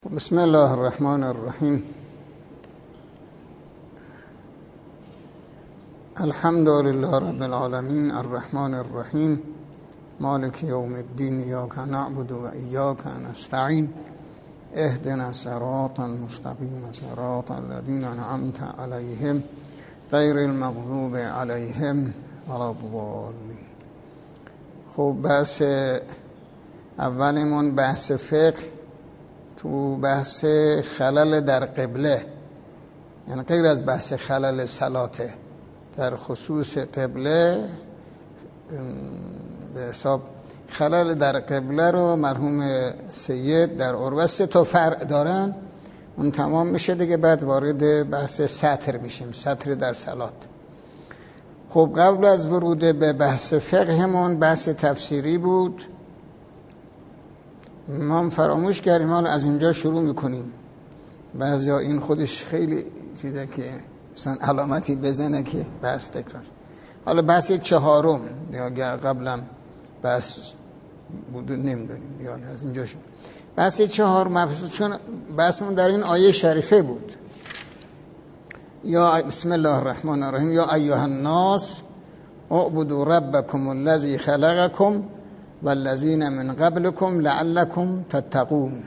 بسم الله الرحمن الرحیم. الحمد لله رب العالمین الرحمن الرحیم مالک یوم الدین ایاک نعبد و ایاک نستعین اهدنا الصراط المستقیم صراط الذین انعمت علیهم غیر المغضوب علیهم ولا الضالین. خب بحث اولمون بحث فقه تو بحث خلل در قبله، یعنی غیر از بحث خلل صلاته، در خصوص قبله به حساب خلل در قبله رو مرحوم سید در عروة 3 تا فرع دارن. اون تمام میشه دیگه، بعد وارد بحث سطر میشیم، سطر در صلات. خب قبل از ورود به بحث فقهمون بحث تفسیری بود، ما فراموش کردیم، حالا از اینجا شروع میکنیم. بعضیا این خودش خیلی چیزه که مثلا علامتی بزنه که بحث تکرار. حالا بحث چهارم یا قبلا بحث بود نمیدونیم، یا از اینجا شروع. بحث چهارم چون بحثمون در این آیه شریفه بود، یا بسم الله الرحمن الرحیم یا ایها الناس اعبدوا ربکم الذی خلقکم والذین من قبلكم لعلكم تتقون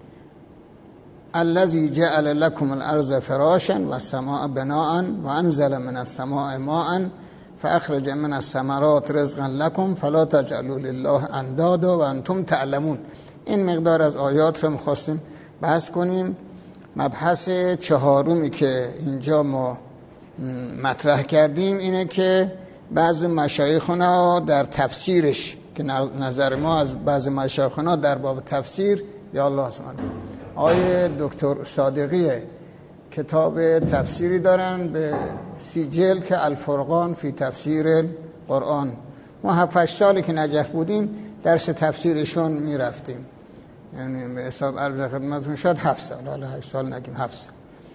الذی جعل لكم الارض فراشا والسماء بناء وانزل من السماء ماء فاخرج من الثمرات رزقا لكم فلا تجعلوا لله اندادا وانتم تعلمون. این مقدار از آیات رو می‌خواستیم بحث کنیم. مبحث چهارمی که اینجا ما مطرح کردیم اینه که بعض مشایخنا در تفسیرش که نظر ما از بعض مشایخنا در باب تفسیر، یا الله سبحانه، آیه دکتر صادقی کتاب تفسیری دارن به 30 جلد که الفرقان فی تفسیر قرآن. ما 7-8 سالی که نجف بودیم درس تفسیرشون میرفتیم، یعنی به حساب عرض خدمتتون شد 7 سال، حالا 8 سال نگیم 7 سال،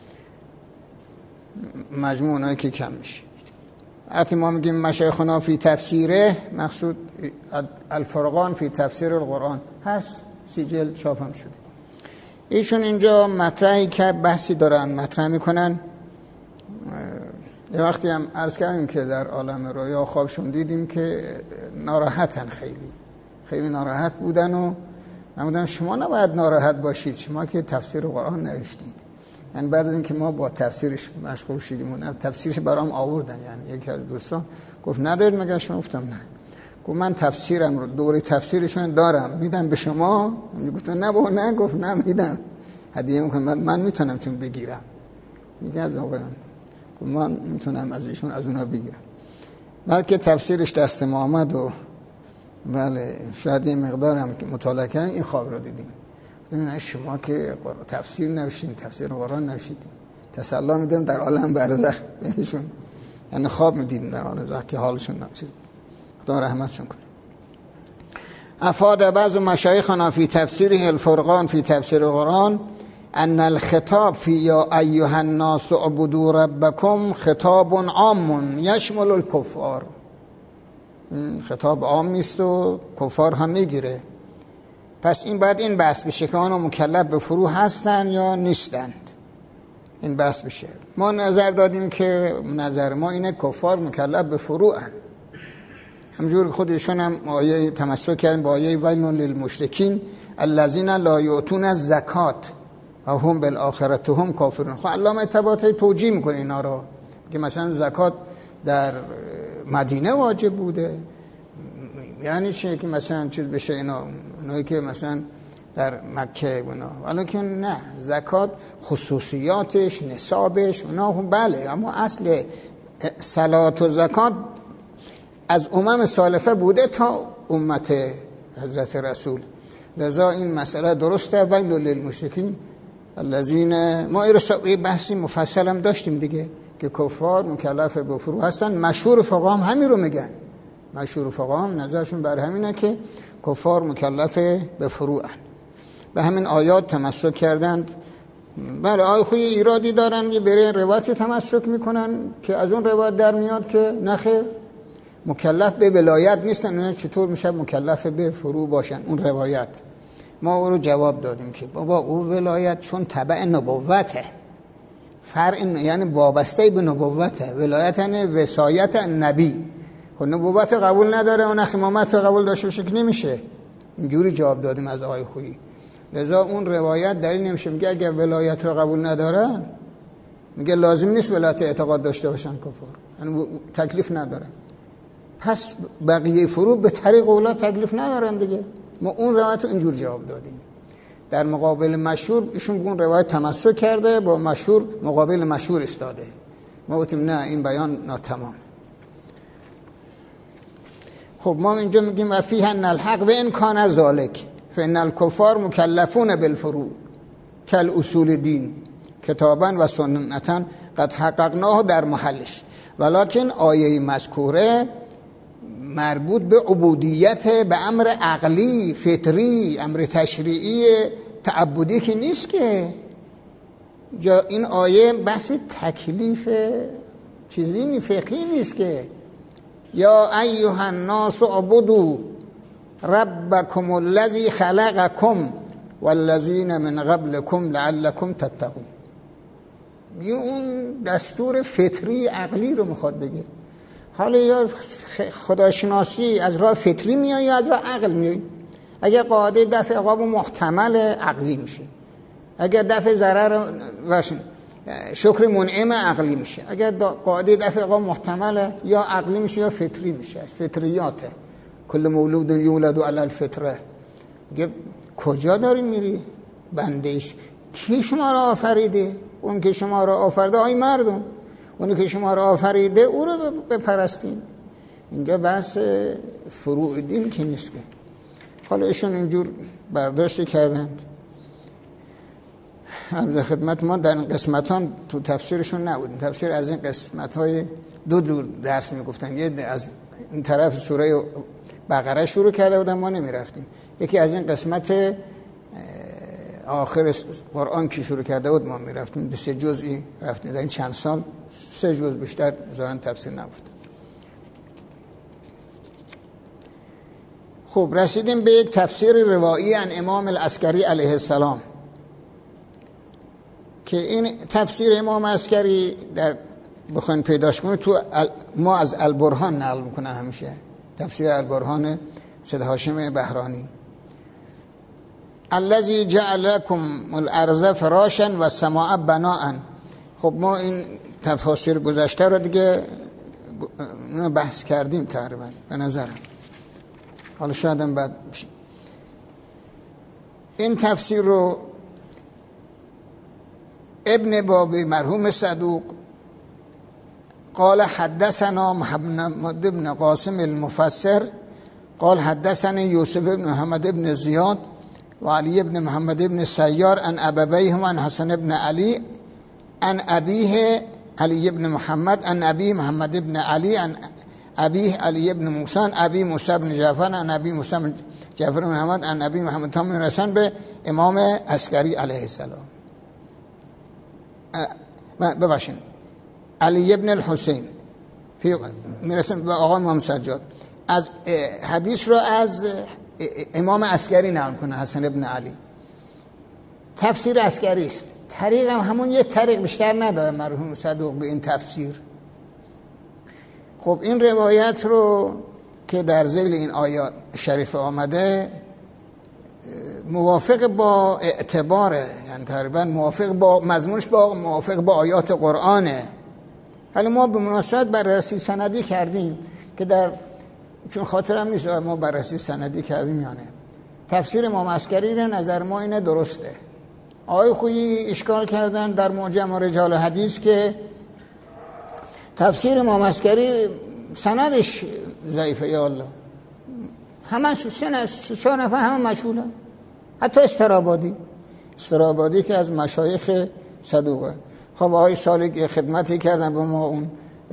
مجموع اونایی که کم میشه. وقتی ما میگیم مشایخنا فی تفسیره، مقصود الفرقان فی تفسیر القرآن هست، 30 جلد چاپ هم شده. ایشون اینجا مطرحی که بحثی دارن مطرح میکنن. یه وقتی هم عرض کردیم که در عالم رویا خوابشون دیدیم که ناراحتن، خیلی ناراحت بودن و من شما نباید ناراحت باشید، شما که تفسیر قرآن نوشتید. یعنی بعد از اینکه ما با تفسیرش مشغول شدیم و تفسیرش برام آوردن، یعنی یکی از دوستان گفت ندارید مگه؟ شما گفتم نه. گفت من تفسیرم رو، دوره تفسیرشون دارم، میدم به شما. گفتم نه بابا نه. گفت نه میدم، هدیه میکنم، من میتونم چون بگیرم. یکی از آقایان گفت من میتونم از ایشون از اونها بگیرم. بلکه تفسیرش دست ما آمد و بله شاید این مقدارم که مطالعه کردن این خواب رو دیدیم. نه شما که تفسیر نوشتین، تفسیر قرآن نوشیدین، تسلی میدم در عالم برزخ بهشون، یعنی خواب میدیدن در عالم برزخ که حالشون نمیشه. خدا رحمتشون کنه. افاد بعض مشایخنا فی تفسیره الفرقان فی تفسیر القرآن ان الخطاب فی یا ایها الناس اعبدوا ربکم خطاب عام یشمل الکفار. خطاب عامی است و کفار هم میگیره. پس این بعد این بحث بشه که آنها مکلف به فروع هستن یا نیستند. این بحث بشه. ما نظر دادیم که نظر ما اینه کفار مکلف به فروعن. همجور خودشون هم آیه تمسک کردن با آیه ویل للمشرکین الذین لا یؤتون الزکات و هم بالآخرة هم کافرون. خب علامه طباطبایی توجیه میکنه اینا رو که مثلا زکات در مدینه واجب بوده، یعنی چه که مثلا چیز بشه اینا که مثلا در مکه اونا، ولی که نه، زکات خصوصیاتش نصابش اونا بله، اما اصل صلات و زکات از سالفه بوده تا امت حضرت رسول. لذا این مسئله درسته. ویل للمشرکین الذین، ما این بحثی مفصل هم داشتیم دیگه که کفار مکلف به فروع هستن. مشهور فقها هم همین رو میگن، مشهور فقها هم نظرشون بر همینه که کفار مکلف به فروعن. به همین آیات تمسک کردند. بله آیه خوی ایرادی دارن که برای روایت تمسک میکنن که از اون روایت در میاد که نخیر مکلف به ولایت نیستن، چطور میشه مکلف به فروع باشن؟ اون روایت ما او رو جواب دادیم که بابا او ولایت چون تبع نبوته، یعنی وابسته به نبوته، ولایت یعنی وصایت نبی. خب نبوت قبول نداره اون امامت رو قبول داشته باشه که نمیشه. اینجوری جواب دادیم از آقای خویی. لذا اون روایت دلیل نمیشه. میگه اگر ولایت رو قبول نداره، میگه لازم نیست ولایت اعتقاد داشته باشن کفار، یعنی تکلیف نداره. پس بقیه فروع به طریق اولا تکلیف ندارن دیگه. ما اون روایت رو اینجور جواب دادیم. در مقابل مشهور ایشون اون روایت تمسک کرده، با مشهور مقابل مشهور استاده. ما گفتیم نه این بیان ناتمام. خب ما اینجا میگیم و فیه ان الحق و ان کان ذالک فان الکفار مکلفون بالفروع کل اصول دین کتابا و سنتا قد حققناه در محلش، ولکن آیه مذکوره مربوط به عبودیت به امر عقلی فطری، امر تشریعی تعبدی که نیست که. جا این آیه بحث تکلیف چیزی فقهی نیست که. یا ایها الناس اعبدوا ربکم الذی خلقکم والذین من قبلکم لعلکم تتقون. اون دستور فطری عقلی رو میخواد بگه. حالا یا خداشناسی از راه فطری میاد یا از راه عقل میاد. اگر قاعده دفع عقاب محتمل عقلی میشه، اگر دفع ضرر و شکر منعم عقلی میشه، اگر قاعده دفع عقاب محتمل یا عقلی میشه یا فطری میشه. از فطریاته. کل مولود یولد علی الفطره. میگه کجا داری میری بندهش؟ کی شما را آفریده؟ اون که شما را آفریده آی مردم، اونی که شما را آفریده او رو بپرستین. اینجا بحث فروع دین که نیست که. حالا ایشون اینجور برداشت کردند. عرض خدمت ما در این قسمتان تو تفسیرشون نبودیم. تفسیر از این قسمت‌های دو جور درس میگفتن. یه از این طرف سوره بقره شروع کرده بودن، ما نمیرفتیم. یکی از این قسمت آخر قرآن که شروع کرده بود ما میرفتیم. 3 جزئی رفتیم. در این چند سال 3 جزء بیشتر زارن تفسیر نبود. خب رسیدیم به یک تفسیر روایی عن امام العسکری علیه السلام که این تفسیر امام عسکری در بخواین پیداش کنید تو ما از البرهان نقل میکنه همیشه. تفسیر البرهان سید هاشم بهرانی. الذی جعل لكم الارض فراشا و السماء بناء. خب ما این تفاسیر گذشته رو دیگه بحث کردیم تقریبا به نظرم. حالا شاید هم بعد میشه. این تفسیر رو ابن بابی مرحوم صدوق قال حدثنا محمد بن قاسم المفسر قال حدثنا یوسف بن محمد بن زیاد و علی بن محمد بن سیار عن ابویهم عن حسن بن علی عن ابیه علی بن محمد عن ابی محمد بن علی عن ابیه علی بن موسی عن ابی موسی بن جعفر عن ابی موسی بن جعفر بن محمد عن ابی محمد تا میرسن به امام عسکری علیه السلام. ببخشید علی ابن الحسین میرسن به آقا امام سجاد. از حدیث رو از امام عسکری نقل کنه حسن ابن علی. تفسیر عسکری است. طریق هم همون یه طریق بیشتر نداره مرحوم صدوق به این تفسیر. خب این روایت رو که در ذیل این آیات شریف آمده موافق با اعتباره، یعنی تقریبا موافق با مضمونش، با موافق با آیات قرآنه. حالا ما به مناسبت بررسی سندی کردیم که در چون خاطرم نیست ما بررسی سندی کردیم یا نه. تفسیر امام عسکری رو نظر ما اینه درسته. آقای خویی اشکال کردن در معجم رجال حدیث که تفسیر امام عسکری سندش ضعیفه. یا الله همش 3-4 نفر همه مشهوله، حتی استرابادی که از مشایخ صدوقه. خب آقای سالک خدمتی کردن به ما اون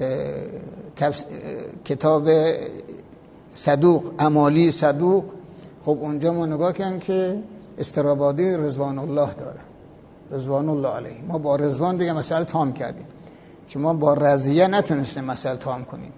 کتاب صدوق، امالی صدوق. خب اونجا ما نگاه کردیم که استرابادی رضوان الله داره، رضوان الله علیه. ما با رضوان دیگه مسئله تام کردیم، چون ما با رضیه نتونستیم مسئله تام کنیم.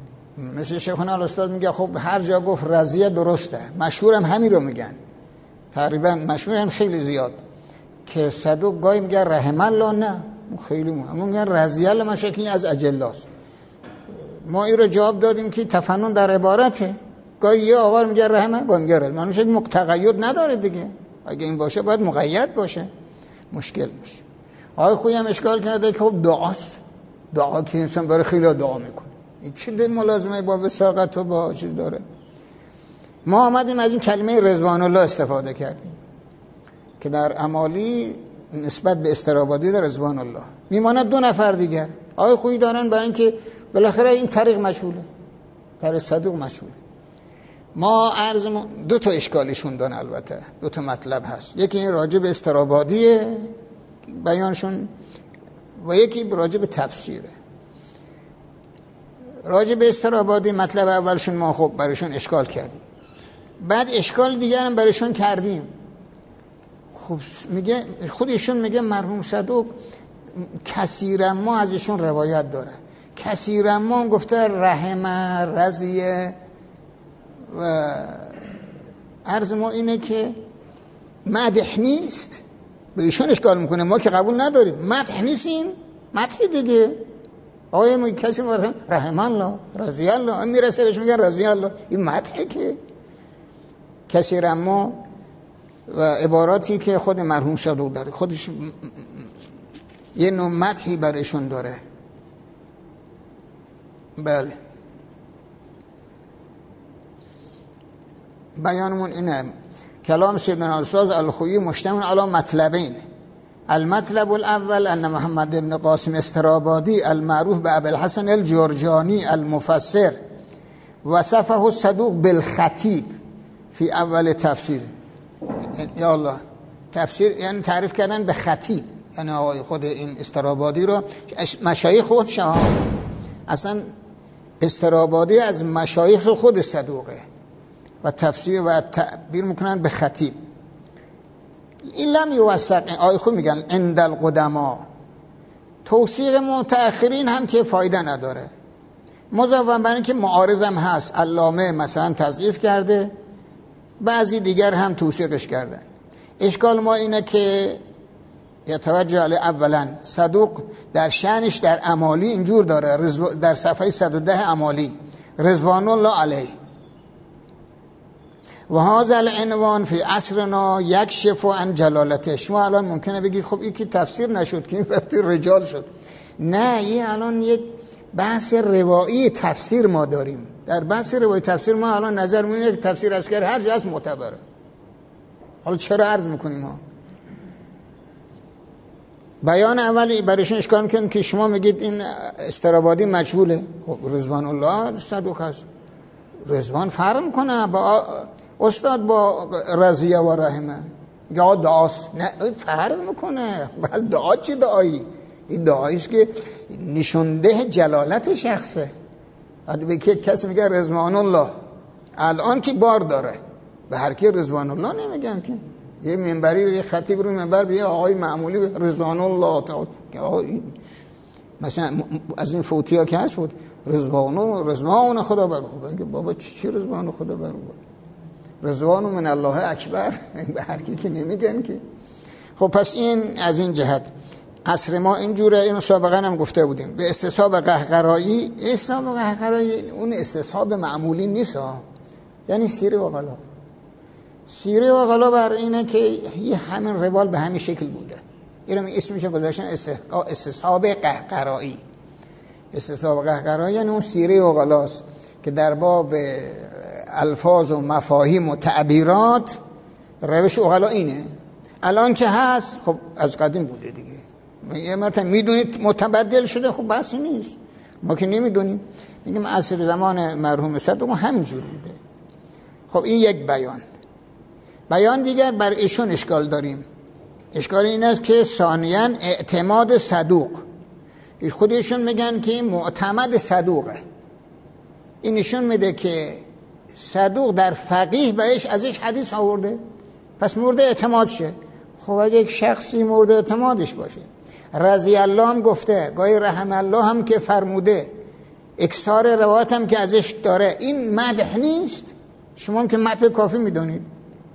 مثل شیخنا الاستاد میگه خب هر جا گفت رضیه درسته، مشهورم همین رو میگن. تقریبا مشهورن خیلی زیاد که صدوق گاهی میگه رحم الله، نه خیلی مهم، میگن رضی الله مشکلی از اجلاست. ما این رو جواب دادیم که تفنن در عبارته، گاهی یه آقا میگه رحمه، گاهی میگه رحمه، معنیش تقید نداره دیگه. اگه این باشه باید مقید باشه، مشکل میشه. آقای خویی هم اشکال کرده که خب دعاست، دعا که انسان برای خیلی دعا میکنه، این چه ملازمه با وساقت و با چیز داره؟ ما آمدیم از این کلمه رضوان الله استفاده کردیم که در امالی نسبت به استرابادی در رضوان الله میماند 2 نفر دیگر. آقای خویی دارن برای اینکه بالاخره این طریق مشهوله، طریق صدوق مشهوله. ما عرضمون 2 تا اشکالیشون دارن، البته 2 تا مطلب هست، یکی این راجع به استرابادیه بیانشون و یکی راجع به تفسیره. راجع به استرابادی مطلب اولشون ما خب برایشون اشکال کردیم، بعد اشکال دیگر هم برایشون کردیم. خب میگه خودشون میگه مرحوم صدوق کثیرا ما ازشون روایت داره، کثیرا ما گفته رحمه رضیه و عرض ما اینه که مدح نیست. به ایشون اشکال میکنه، ما که قبول نداریم، مدح نیست، این مدح دیگه. آقای ما کسی میگه رحم الله رضی الله، این میرسه بهش میگه رضی الله، این مدحه که کثیرا ما و عباراتی که خود مرحوم صدوق داره، خودش یه نوع مدحی برایشون داره. بله بیانمون اینه. کلام سیدنا الاستاذ الخویی مشتمل علی مطلبین. المطلب الاول ان محمد بن قاسم استرابادی المعروف به ابوالحسن الجرجانی المفسر وصفه الصدوق بالخطیب فی اول تفسیر. یا الله، تفسیر یعنی تعریف کردن به خطیب، یعنی آقای خود این استرابادی رو مشایخ خودش، اصلا استرابادی از مشایخ خود صدوقه و تفسیر و تعبیر میکنن به خطیب. این لم یوثق، آقای خود میگن عند القدما، توثیق متأخرین هم که فایده نداره، مضافاً بر اینکه معارض هم هست، علامه مثلا تضعیف کرده، بعضی دیگر هم توثیقش کردن. اشکال ما اینه که یتوجه علی اولا صدوق در شأنش در امالی اینجور داره، در صفحه 110 امالی رضوان الله علیه و هذا العنوان فی عصرنا یکشف عن جلالته. شما الان ممکنه بگید خب این که تفسیر نشد که این رفتی رجال شد. نه، این الان یک بحث روایی تفسیر ما داریم. در بحث روایی تفسیر ما الان نظر می‌کنیم که تفسیر اسکر هر جا از معتبره. حالا چرا عرض میکنیم ما؟ بیان اولی برایشون اشکال میکنیم که شما میگید این استرابادی مجهوله. خب رضوان الله صدوق هست، رضوان فرق میکنه با استاد با رضیه و رحمه، یا دعاست، نه فرق میکنه. بل دعا چی دعایی؟ این دعاییست که نشونده جلالت شخصه. حتی به کسی میگه رضوان الله، الان که بار داره، به هر کی رضوان الله نمیگن که. یه منبری، یه خطیب رو منبر بیه آقای معمولی رضوان الله تعالی، مثلا از این فوتی ها که هست بود رضوان خدا بر خوبه، بابا چی رضوان خدا بر خوبه؟ رضوان من الله اکبر، به هر کی که نمیگن که. خب پس این از این جهت عصر ما اینجوره. اینو سابقا هم گفته بودیم. به استصحاب قهقرایی، استصحاب قهقرایی اون استصحاب معمولی نیست ها، یعنی سیره و غلا. سیره و غلا بر اینه که یه همین روال به همین شکل بوده، اینو اسمش گذاشتن استصحاب قهقرایی. استصحاب قهقرایی یعنی اون سیره و غلاست که در باب الفاظ و مفاهیم و تعبیرات روش اغلا اینه. الان که هست خب از قدیم بوده دیگه، یه مرتبه میدونید متبدل شده، خب بحثی نیست، ما که نمیدونیم، میگیم عصر زمان مرحوم صدوق همینجور بوده. خب این یک بیان دیگر بر ایشون اشکال داریم. اشکال این است که ثانیاً اعتماد صدوق، خودشون میگن که معتمد صدوقه. این نشون میده که صدوق در فقیه بهش ازش حدیث آورده، پس مورد اعتماد شه. خب اگه یک شخصی مورد اعتمادش باشه، رضی الله هم گفته، گاهی رحم الله هم که فرموده، اکثار روایت هم که ازش داره، این مدح نیست؟ شما هم که مدح کافی میدونید،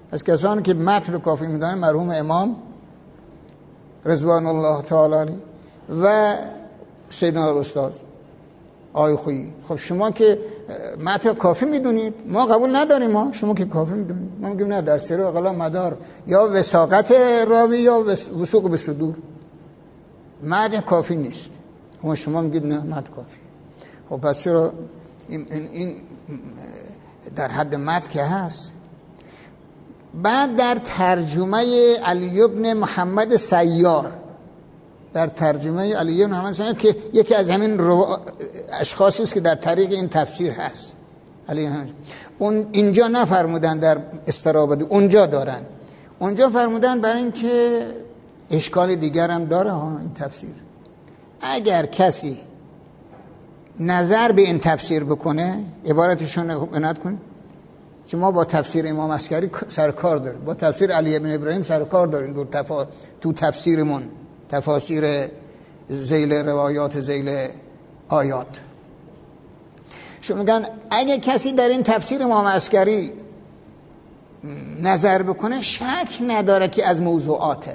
از کسانی که متن رو کافی میدونن مرحوم امام رضوان الله تعالی علیه و سیدنا الاستاد آقای خویی. خب شما که متن کافی میدونید، ما قبول نداریم، ما شما که کافی میدونید، ما میگیم نه، در سیر اقلا مدار یا وثاقت راوی یا وثوق به صدور، متن کافی نیست. شما میگید نه متن کافی. خب پس چرا این در حد متن که هست. بعد در ترجمه علی بن محمد سیار، در ترجمه علی بن محمد سیار که یکی از همین اشخاصی است که در طریق این تفسیر هست، اون اینجا نفرمودن در استرابادی، اونجا دارن، اونجا فرمودن برای اینکه اشکال دیگر هم داره ها این تفسیر. اگر کسی نظر به این تفسیر بکنه، عبارتشون رو عنایت کنه، که ما با تفسیر امام عسکری سرکار داریم، با تفسیر علی بن ابراهیم سرکار داریم، تو تفسیرمون، تفاسیر ذیل روایات، ذیل آیات. شما میگن اگه کسی در این تفسیر امام عسکری نظر بکنه، شک نداره که از موضوعاته.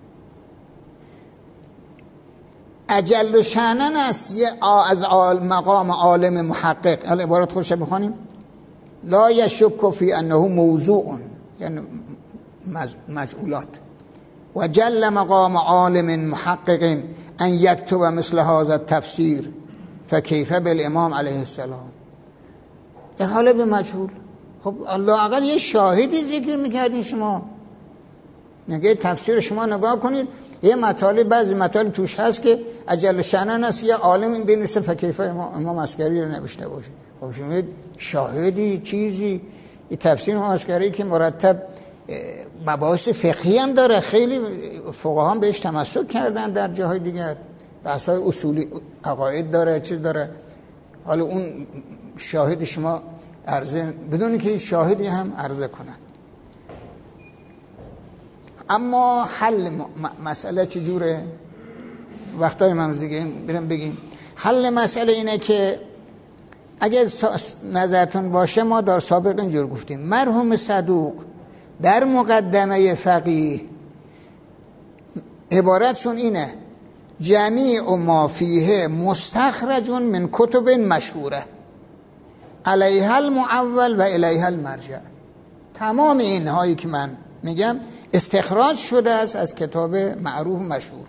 اجل شأنن است از مقام عالم محقق. حالا عبارت خودش بخونیم: لا یشک فی انه موضوع، یعنی مجعولات، و جل مقام عالم محقق ان یکتب مثل هذا التفسیر فکیف بالامام علیه السلام. احاله به مجهول. خب الله اقل یه شاهدی ذکر میکردین شما، نگه تفسیر شما نگاه کنید، یه مطالب، بعضی مطالب توش هست که اجل شأنن است یه عالم بنویسه فکیف امام عسکری رو نوشته باشه. خب شما شاهدی چیزی، این تفسیر امام عسکری که مرتب مباحث فقهی هم داره، خیلی فقها هم بهش تمسک کردن، در جاهای دیگر بحث‌های اصولی عقاید داره، چیز داره. حالا اون شاهد شما عرضه بدون که شاهدی هم عرضه کنن. اما حل مسئله چجوره؟ وقتای من دیگه بریم بگیم. حل مسئله اینه که اگر نظرتون باشه، ما در سابق اینجور گفتیم مرحوم صدوق در مقدمه فقیه عبارتشون اینه: جمیع ما فیه مستخرج من کتب مشهوره علیها المعول و الیها المرجع. تمام اینهایی که من میگم استخراج شده است از کتاب معروف مشهور.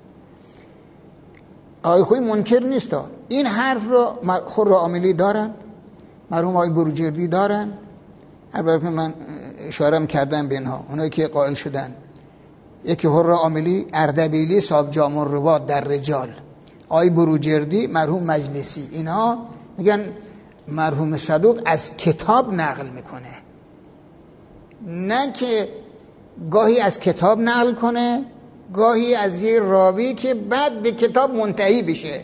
آقای خویی منکر نیست. این حرف رو خور عاملی دارن، مرحوم آقای بروجردی دارن، البته من اشاره کردم به اینها، اونایی که قائل شدن. یکی حر عاملی، اردبیلی صاحب جامع الروات در رجال، آقای بروجردی، مرحوم مجلسی، اینها میگن مرحوم صدوق از کتاب نقل میکنه، نه که گاهی از کتاب نقل کنه، گاهی از یه راوی که بعد به کتاب منتهی بشه.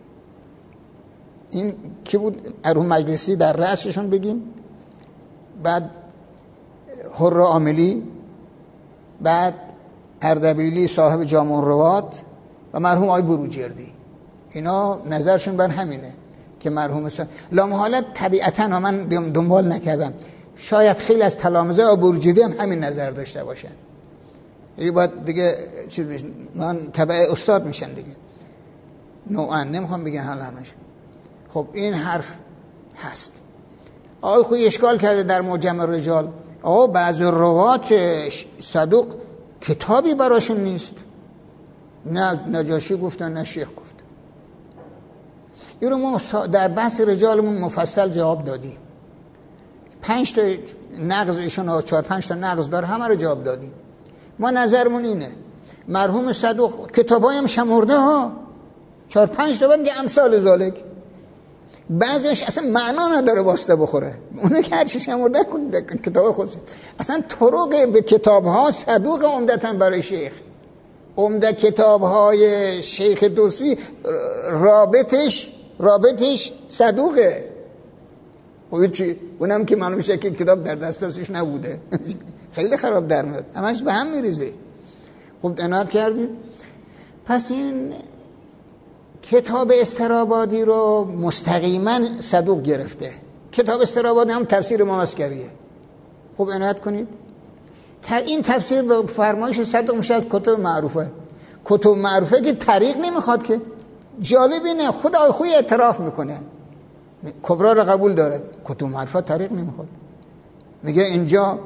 این کی بود؟ مرحوم مجلسی در رأسشون بگیم، بعد حر عاملی، بعد اردبیلی صاحب جامع الروات و مرحوم آقای بروجردی. اینا نظرشون بر همینه که مرحوم لامحاله طبیعتاً من دنبال نکردم، شاید خیلی از تلامذه آقای بروجردی هم همین نظر داشته باشن. یعنی باید دیگه چیز بشن، من تبع استاد میشن دیگه، نوعا نمیخوام بگم حال همش. خب این حرف هست. آقای خویی اشکال کرده در معجم الرجال، بعض روات صدوق کتابی براشون نیست، نه نجاشی گفتن نه شیخ گفت. این رو ما در بحث رجالمون مفصل جواب دادیم. 5 تا نقض ایشون 4-5 تا نقض داره، همه رو جواب دادیم. ما نظرمون اینه مرحوم صدوق کتابای هم شمرده ها، 4-5 تا بند امثال ذالک، بعضیش اصلا معنا نداره واسطه بخوره، اونه که هرچی شمرده کنید کتاب خودش. اصلا طرق به کتاب ها صدوق عمدتاً برای شیخ، عمده کتاب های شیخ دوسی رابطش صدوقه. خب چی؟ اونم که معلوم شه که کتاب در دستش نبوده خیلی خراب در میاد، همش به هم میریزه. خب عنایت کردید. پس این کتاب استرابادی رو مستقیما صدوق گرفته. کتاب استرابادی هم تفسیر امام عسکریه. خب عنایت کنید. این تفسیر به فرمایش صدوق میشه از کتب معروفه. کتب معروفه که طریق نمیخواد که. جالب اینه خود آقای خویی اعتراف میکنه کبرا رو قبول داره، کتب معروفه طریق نمیخواد. میگه اینجا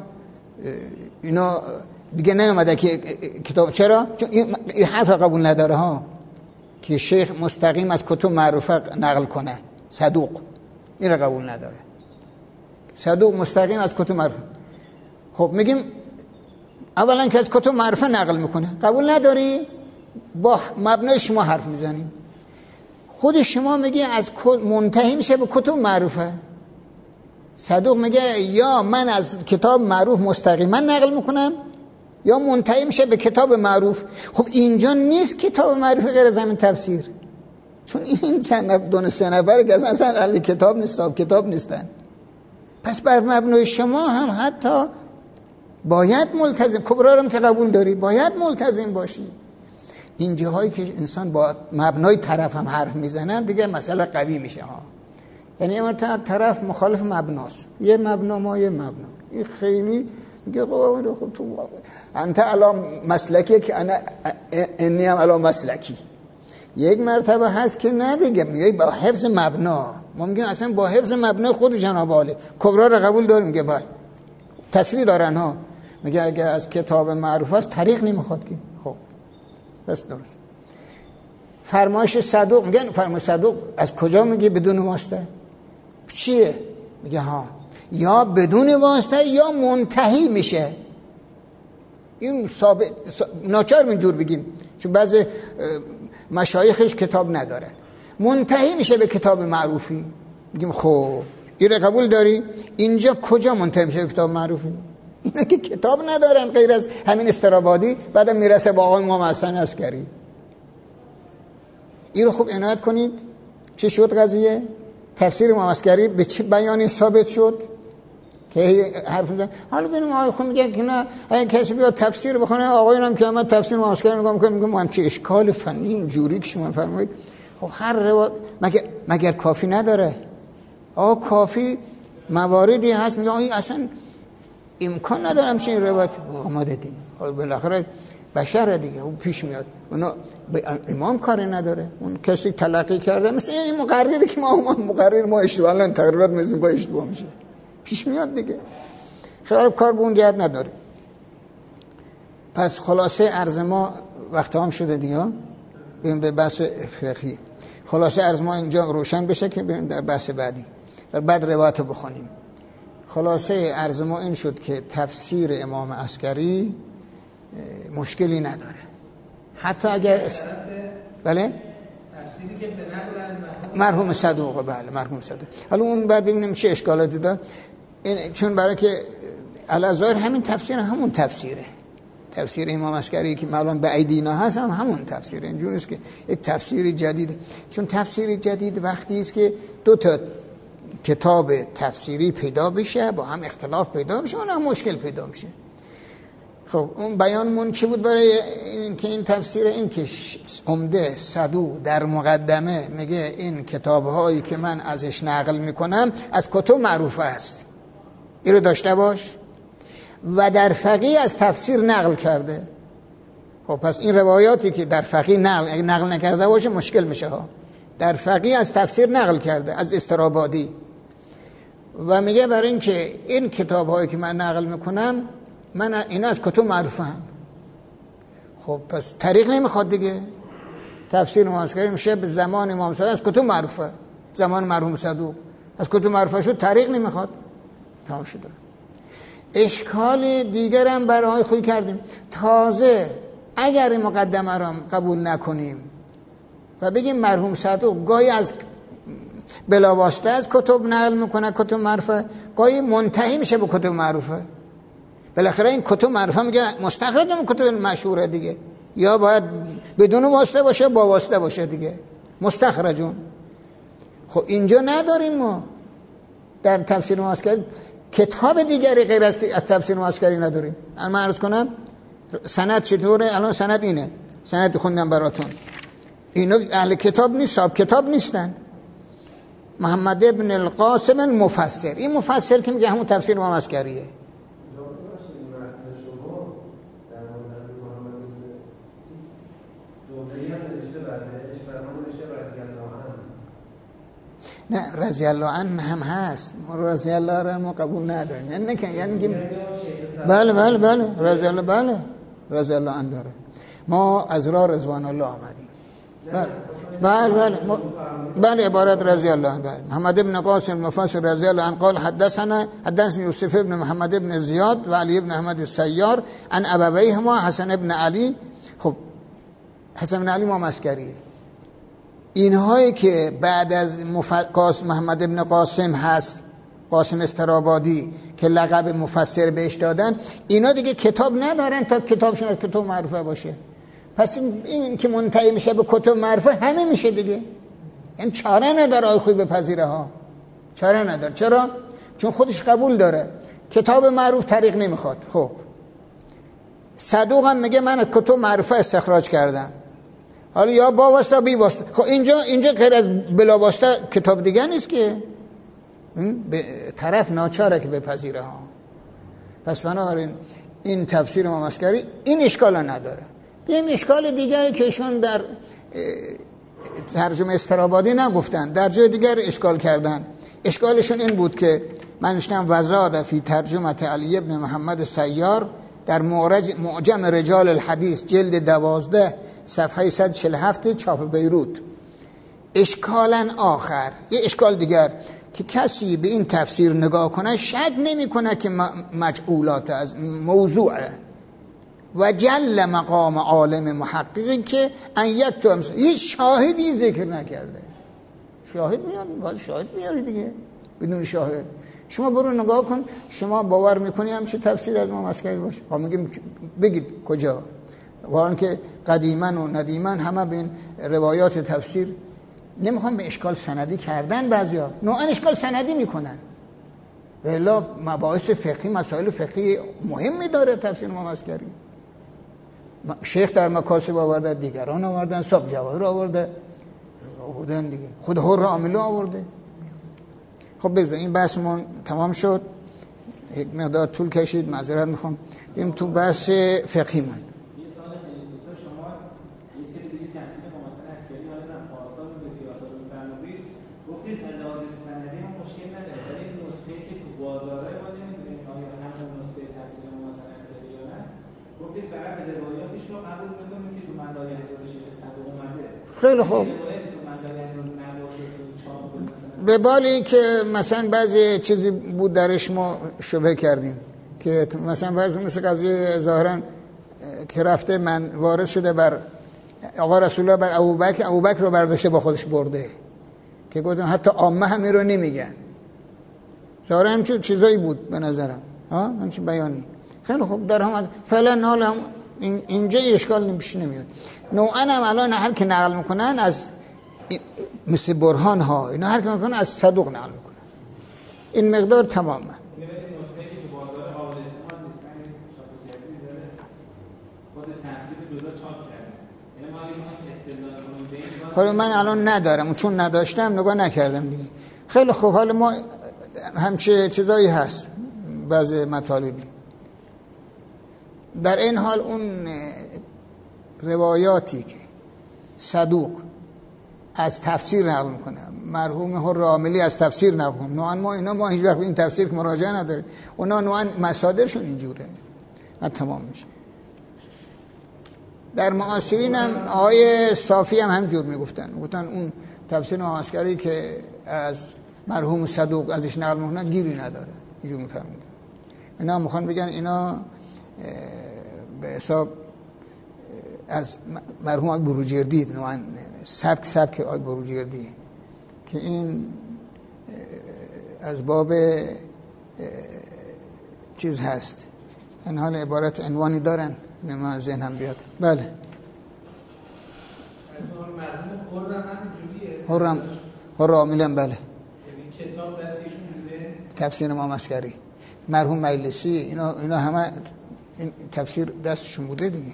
اینا دیگه نیومده که کتاب. چرا؟ چون این حرف قبول نداره ها که شیخ مستقیم از کتب معروفه نقل کنه. صدوق این رو قبول نداره. صدوق مستقیم از کتب معروفه. خب میگیم اولا که از کتب معروفه نقل میکنه، قبول نداری؟ با مبنای شما حرف میزنیم. خود شما میگه از منتهی میشه به کتب معروفه. صدوق میگه یا من از کتاب معروف مستقیما نقل میکنم یا منتهی میشه به کتاب معروف. خب اینجا نیست کتاب معروف غیر از همین تفسیر، چون این چند دونه سه نفر که اصلا اهل کتاب نیست، کتاب نیستن. پس بر مبنای شما هم حتی باید ملتزم، کبرا رو که قبول داری باید ملتزم باشی. این جاهایی که انسان با مبنای طرف هم حرف میزنن دیگه مسئله قوی میشه ها. یعنی امروز طرف مخالف مبناست، یه مبنا ما یه مبنا، این خیلی میگه خب تو انت علا مسلکی که انا انی هم علا مسلکی. یک مرتبه هست که نه دیگه میگه با حفظ مبنا. ما میگیم اصلا با حفظ مبنا خود جناب عالی کبرا رو قبول داریم. میگه با تصریح دارن ها، میگه اگه از کتاب معروف است طریق نمیخواد که. خب بس درست. فرمایش صدوق میگن فرمایش صدوق از کجا میگه بدون واسطه؟ چیه؟ میگه ها یا بدون واسطه یا منتهی میشه. این ثابت ناچار اینجور بگیم چون بعضی مشایخش کتاب ندارن. منتهی میشه به کتاب معروفی. میگیم خب این رو قبول داری؟ اینجا کجا منتهی میشه به کتاب معروفی؟ اینا که کتاب ندارن غیر از همین استرابادی، بعدم میرسه با آقای امام حسن عسکری. این رو خوب عنایت کنید. چه شد قضیه؟ تفسیر امام عسکری به چه بیانی ثابت شد که حرف میزنه؟ حالا ببینیم آقای خود میگه که نه اگه کسی بیاد تفسیر بخونه، آقایون هم که من تفسیر امام عسکری نگاه میکنم میگم چه اشکال فنی اینجوری که شما فرمایید. خب هر روایت مگر کافی نداره؟ آقا کافی مواردی هست میگه این اصلا امکان ندارم چه این روایت آماده دیگه. حالا بالاخره بشره دیگه اون پیش میاد، اونا امام کاری نداره، اون کسی تلقی کرده مثل این مقرری که ما اشتباه الان تقریرات میزنیم با اشتباه میشه پیش میاد دیگه. خیلی کار به اون جهت نداره. پس خلاصه عرض ما وقت هم شده دیگه، بریم به بحث فقهی. خلاصه عرض ما اینجا روشن بشه که بریم در بحث بعدی و بعد روایت بخونیم. خلاصه عرض ما این شد که تفسیر امام عسکری مشکلی نداره، حتی اگر بله تفسیری که به نقل از مرحوم صدوق. بله مرحوم صدوق. حالا اون بعد ببینیم چه اشکالاتی داره. چون برای که الازهر همین تفسیر همون تفسیره، تفسیر امام عسکری که الان به ایدینا هست هم همون تفسیره. اینجوری است که یک تفسیر جدید، چون تفسیر جدید وقتی است که دو تا کتاب تفسیری پیدا بشه با هم اختلاف پیدا بشه اون هم مشکل پیدا میشه. خب اون بیانمون چی بود برای این که این تفسیر؟ این که عمده صدوق در مقدمه میگه این کتاب‌هایی که من ازش نقل میکنم از کتب معروفه است، این رو داشته باش. و در فقیه از تفسیر نقل کرده. خب پس این روایاتی که در فقیه نقل نکرده باشه مشکل میشه ها. در فقیه از تفسیر نقل کرده از استرابادی و میگه برای این که این کتاب‌هایی که من نقل میکنم من اینا از کتب معروفه هم. خب پس طریق نمیخواد دیگه. تفسیر امام عسکری میشه به زمان امام صادق از کتب معروفه، زمان مرحوم صدوق از کتب معروفه شد، طریق نمیخواد. تمام شد. اشکال دیگر هم برای خوی کردیم. تازه اگر مقدمه را قبول نکنیم و بگیم مرحوم صدوق گاهی از بلاواسطه از کتب نقل میکنه کتب معروفه، گاهی منتهی میشه به کتب معروفه. بالاخره این کتب معروفه میگه مستخرج اون کتب مشهوره دیگه، یا باید بدون واسطه باشه با واسطه باشه دیگه مستخرجون. خب اینجا نداریم ما در تفسیر عسکری کتاب دیگری غیر از تفسیر عسکری نداریم. من عرض کنم سند چطوره؟ الان سند اینه، سند خوندم براتون. اینا اهل کتاب نیست، صاحب کتاب نیستن. محمد ابن القاسم المفسر، این مفسر که میگه همون تفسیر امام عسکریه. جمله‌ای هم نوشته بعدش فرمان نوشته رضی الله عنه. نه رضی الله عنه هم هست، ما رضی الله را ما قبول نداریم، یعنی نه یعنی میگیم بله رضی الله، رضی الله عنه داره. ما از راه رضوان الله آمدیم. بله عبارت رضی الله عنه. محمد ابن قاسم المفسر رضی الله عنه قال حدثنا یوسف ابن محمد ابن زیاد و علی ابن احمد السیار عن ابویهما حسن ابن علی. خب حسن ابن علی ما مسکریه. اینهایی که بعد از محمد ابن قاسم هست، قاسم استرابادی که لقب مفسر بهش دادن، اینا دیگه کتاب ندارن تا کتابشون از کتاب معروفه باشه. پس این که منتهی میشه به کتاب معروفه همه میشه دیگه. این چاره نداره آی خوی بپذیره ها، چاره نداره. چرا؟ چون خودش قبول داره کتاب معروف طریق نمیخواد. خب صدوق هم میگه من از کتاب معروفه استخراج کردم، حالا یا با واسطه بی واسطه. خب اینجا غیر از بلا واسطه کتاب دیگه نیست که، به طرف ناچاره که بپذیره ها. پس بنابراین این تفسیر امام عسکری این اشکال نداره. بیایم اشکال دیگری که ایشون در ترجمه استرابادی نگفتن، در جای دیگر اشکال کردن. اشکالشون این بود که من نوشتم وزاد فی ترجمه علی ابن محمد سیار در معجم رجال الحدیث جلد 12 صفحه 147 چاپ بیروت. اشکالا آخر، یه اشکال دیگر که کسی به این تفسیر نگاه کنه شک نمی کنه که مجعولات از موضوعه و جل مقام عالم محققی که ان یک تو هیچ شاهدی ذکر نکرده. شاهد میاد، شاهد میاری دیگه، بدون شاهد. شما برو نگاه کن، شما باور میکنی همچه تفسیر از ما مسکری باشه؟ ما میگیم بگید کجا. واقعا که قدیما و ندیما همه به این روایات تفسیر نمیخوام به اشکال سندی کردن، بعضیا نوعا اشکال سندی میکنن. والا مباحث فقهی، مسائل فقهی مهمی داره تفسیر امام عسکری. شیخ در مکاسب آورده، دیگران آوردن، صاحب جواهر آوردن دیگه، خود حر عامله آورده. خب بذار این بحثمون تمام شد، یک مقدار طول کشید، معذرت میخوام. بریم تو بحث فقهیمون. خیلی خوب. به بال این که مثلا بعضی چیزی بود درش ما شبه کردیم که مثلا بعضی مثل قضیه ظاهرا که رفته من وارد شده بر آقا رسول الله بر ابوبکر رو برداشته با خودش برده، که گفتم حتی عامه همین رو نمیگن. ظاهرا همچین چیزایی بود به نظرم، همچین بیانی. خیلی خوب، در هم فعلا حالا اینجا اشکال نمیاد. نوعا هم الان هر که نقل میکنن از مثل برهان ها، اینا هر که میکنن از صدوق نقل میکنن. این مقدار تمامه. حالا من الان ندارم، چون نداشتم نگاه نکردم دیگه. خیلی خوب، حالا ما همچه چیزایی هست، بعض مطالبی. در این حال اون روایاتی که صدوق از تفسیر نقل میکنه، مرحوم حر عاملی از تفسیر نقل میکنه، نوعا ما هیچ وقت این تفسیر که مراجعه نداره، اونا نوعا مصادرشون اینجوره. تمام میشه. در معاصرین هم آقای صافی هم همجور میگفتن اون تفسیر امام عسکری که از مرحوم صدوق ازش نقل میکنن گیری نداره، اینجور میفرمودن. اینا میخوان بگن اینا به حساب از مرحوم آقای بروجردی، نوعا سبک آقای بروجردی، که این از باب چیز هست. این حال عبارت عنوانی دارن، من ذهنم بیاد. بله. حر عاملم. بله. کتاب دستشون بوده. تفسیر امام عسکری. مرحوم مجلسی، اینا همه این تفسیر دستشون بوده دیگه.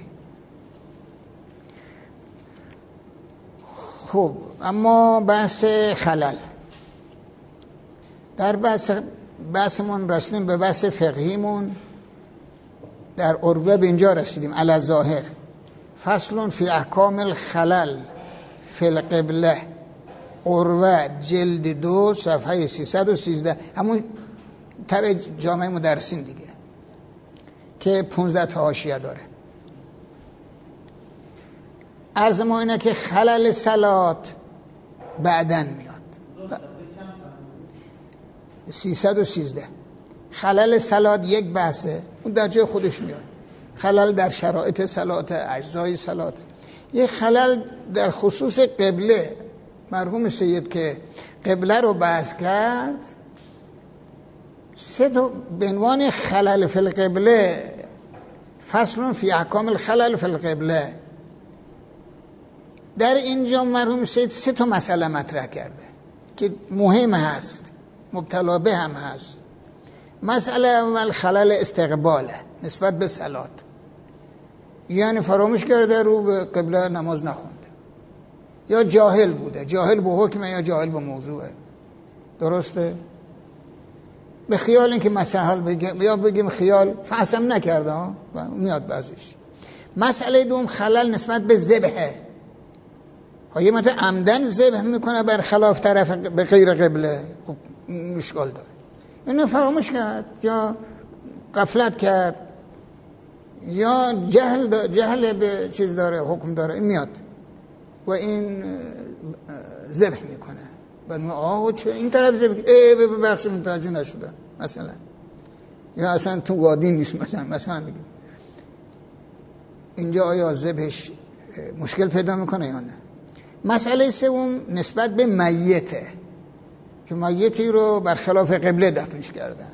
خب اما بحث خلل. در بحثمون رسیدیم به بحث فقهیمون، در عروه به اینجا رسیدیم. علی ظاهر فصل فی احکام الخلل فی القبله، عروه جلد 2 صفحه 313، همون تبع جامعه مدرسین دیگه که 15 تا حاشیه داره. عرض ما اینه که خلل صلات بعدن میاد. 313 خلل صلات یک بحثه، اون در جای خودش میاد. خلل در شرایط صلات، اجزای صلات. یه خلل در خصوص قبله، مرحوم سید که قبله رو بحث کرد، 3 تا به عنوان خلل فی القبله، فصل فی احکام الخلل فی القبله. در اینجا مرحوم سید 3 تا مسئله مطرح کرده که مهم هست، مبتلا به هم هست. مسئله اول خلل استقباله نسبت به صلات، یعنی فراموش کرده رو به قبله نماز نخونده، یا جاهل بوده، جاهل به حکمه یا جاهل به موضوعه. درسته؟ به خیال اینکه مسائل بگیم یا بگیم خیال فحسم نکرده ها میاد بعضیش. مسئله دوم خلل نسبت به ذبحه، یه متى عمدن ذبح میکنه بر خلاف طرف به غیر قبله، خب مشکل داره. اینو فراموش کرد یا غفلت کرد یا جهل به چیز داره، حکم داره، این میاد و این ذبح میکنه. بعد چه این طرف ذبح ببخشید متوجه نشدم مثلا، یا اصلا تو وادی نیست مثلا میگه اینجا آیا ذبحش مشکل پیدا میکنه یا نه. مسئله سوم نسبت به میته که میتی رو برخلاف قبله دفنش کردن،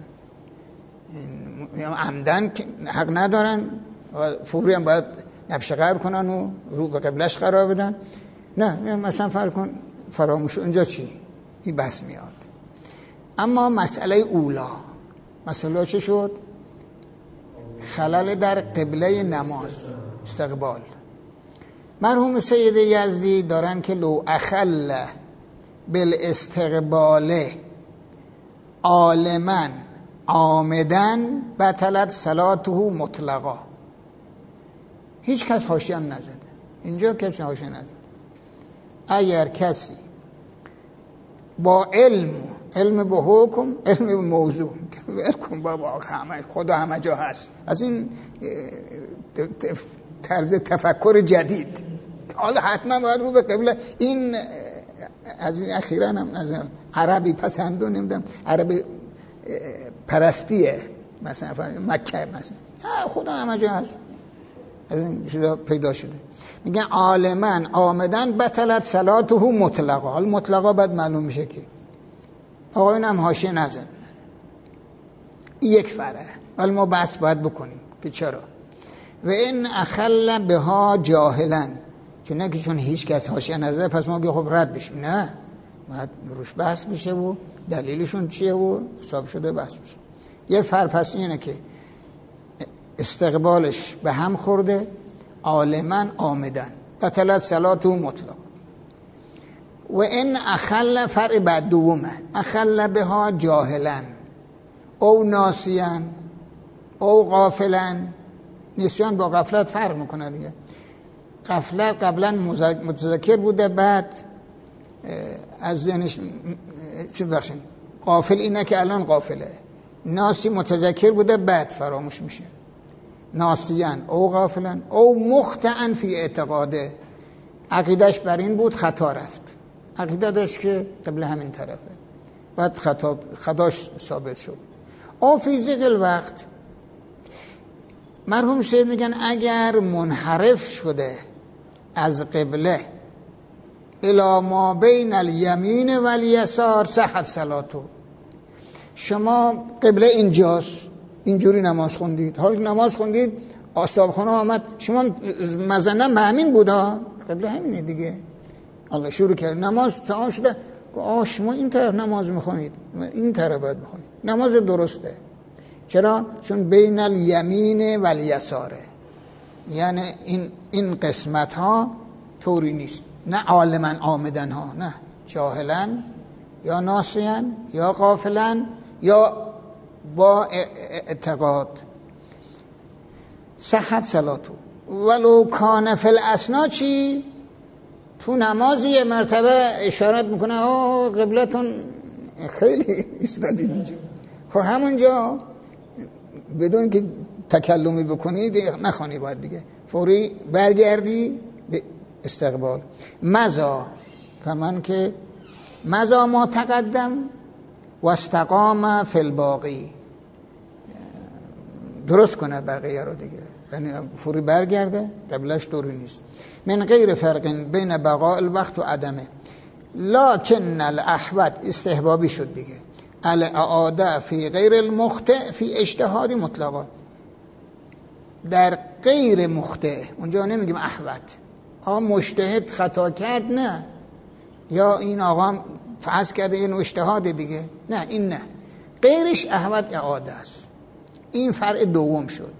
عمدن حق ندارن و فوری هم باید نبش قرار کنن و رو به قبلش قرار بدن. نه مثلا فرق کن فراموش، اینجا چی؟ این بحث میاد. اما مسئله اولا، مسئله چه شد؟ خلل در قبله نماز، استقبال. مرحوم سید یزدی دارن که لو اخل بالاستقبال عالما عامدن بطلت صلاته مطلقا. هیچ کس حاشیه هم نزده، اینجا کسی حاشیه نزده. اگر کسی با علم به حکم، علم به موضوع، ولکن بابا خدا همه جا هست، از این طرز تفکر جدید حالا حتما باید رو به قبله، این از این اخیراً هم نظر عربی پسندو نمیدم، عربی پرستیه مثلا مکه مثلا خدا همه جا هست، از این چیزا پیدا شده. میگن عالما عامدن بطلت صلاته مطلقا. حالا مطلقا بعد معلوم میشه که آقا این هم حاشیه نزن، یک فرع، ولی ما بحث باید بکنیم که چرا. و این اخل بها جاهلا، چون هیچ کس حاشیه نزده پس ما بگیم خب رد بشیم، نه، باید روش بحث بشه و دلیلشون چیه و حساب شده بحث بشه. یه فرع پس اینه که استقبالش به هم خورده عالما عامدن بطلت صلاته مطلق. و این اخل فرع بعد دومه، اخل بها جاهلا او ناسیان او غافلا. نسیان با غفلت فرق میکنه دیگه. غفلت قبلا متذکر بوده، بعد از ذهنش چی بخشن، غافل اینه که الان غافله. ناسی متذکر بوده بعد فراموش میشه. ناسیان او غافلن او مخطئن فی اعتقاده، عقیدش بر این بود خطا رفت، عقیده داشت که قبل همین طرفه، بعد خطاش ثابت شد. او فی ذیق الوقت، مرحوم سید میگن اگر منحرف شده از قبله الی ما بین الیمین و الیسار صحت صلاتو. شما قبله اینجاست، اینجوری نماز خوندید، حال نماز خوندید آساب خانه آمد، شما مزنم به همین بودا، قبله همینه دیگه. الله شروع کرد نماز تمام شده، شما این طرف نماز میخونید، این طرف باید بخونید، نماز درسته. چرا؟ چون بین الیمین و الیساره، یعنی این قسمت ها طوری نیست، نه عالما عامدن ها، نه جاهلن یا ناسیان یا غافلن یا با اعتقاد. صحت صلاتو، ولو کان فی الاسنا چی؟ تو نماز یه مرتبه اشارت میکنه قبلتون خیلی ایستادید اینجا، خب همونجا بدون که تکلمی بکنید نخوانی، باید دیگه فوری برگردی به استقبال. مزا فرمان که مزا ما تقدم و استقام فی الباقی، درست کنه بقیه رو دیگه، یعنی فوری برگرده، قبلش دوری نیست. من غیر فرق بین بقاء الوقت و عدمه، لکن الاحوط استحبابی شد دیگه، الاعاده فی غیر المخطئ فی اجتهاد مطلقا، در غیر مخطئ، اونجا نمیگیم احوط، آقا مجتهد خطا کرد نه، یا این آقا فرض کرده این اجتهاد دیگه، نه این نه، غیرش احوط اعاده است. این فرع دوم شد.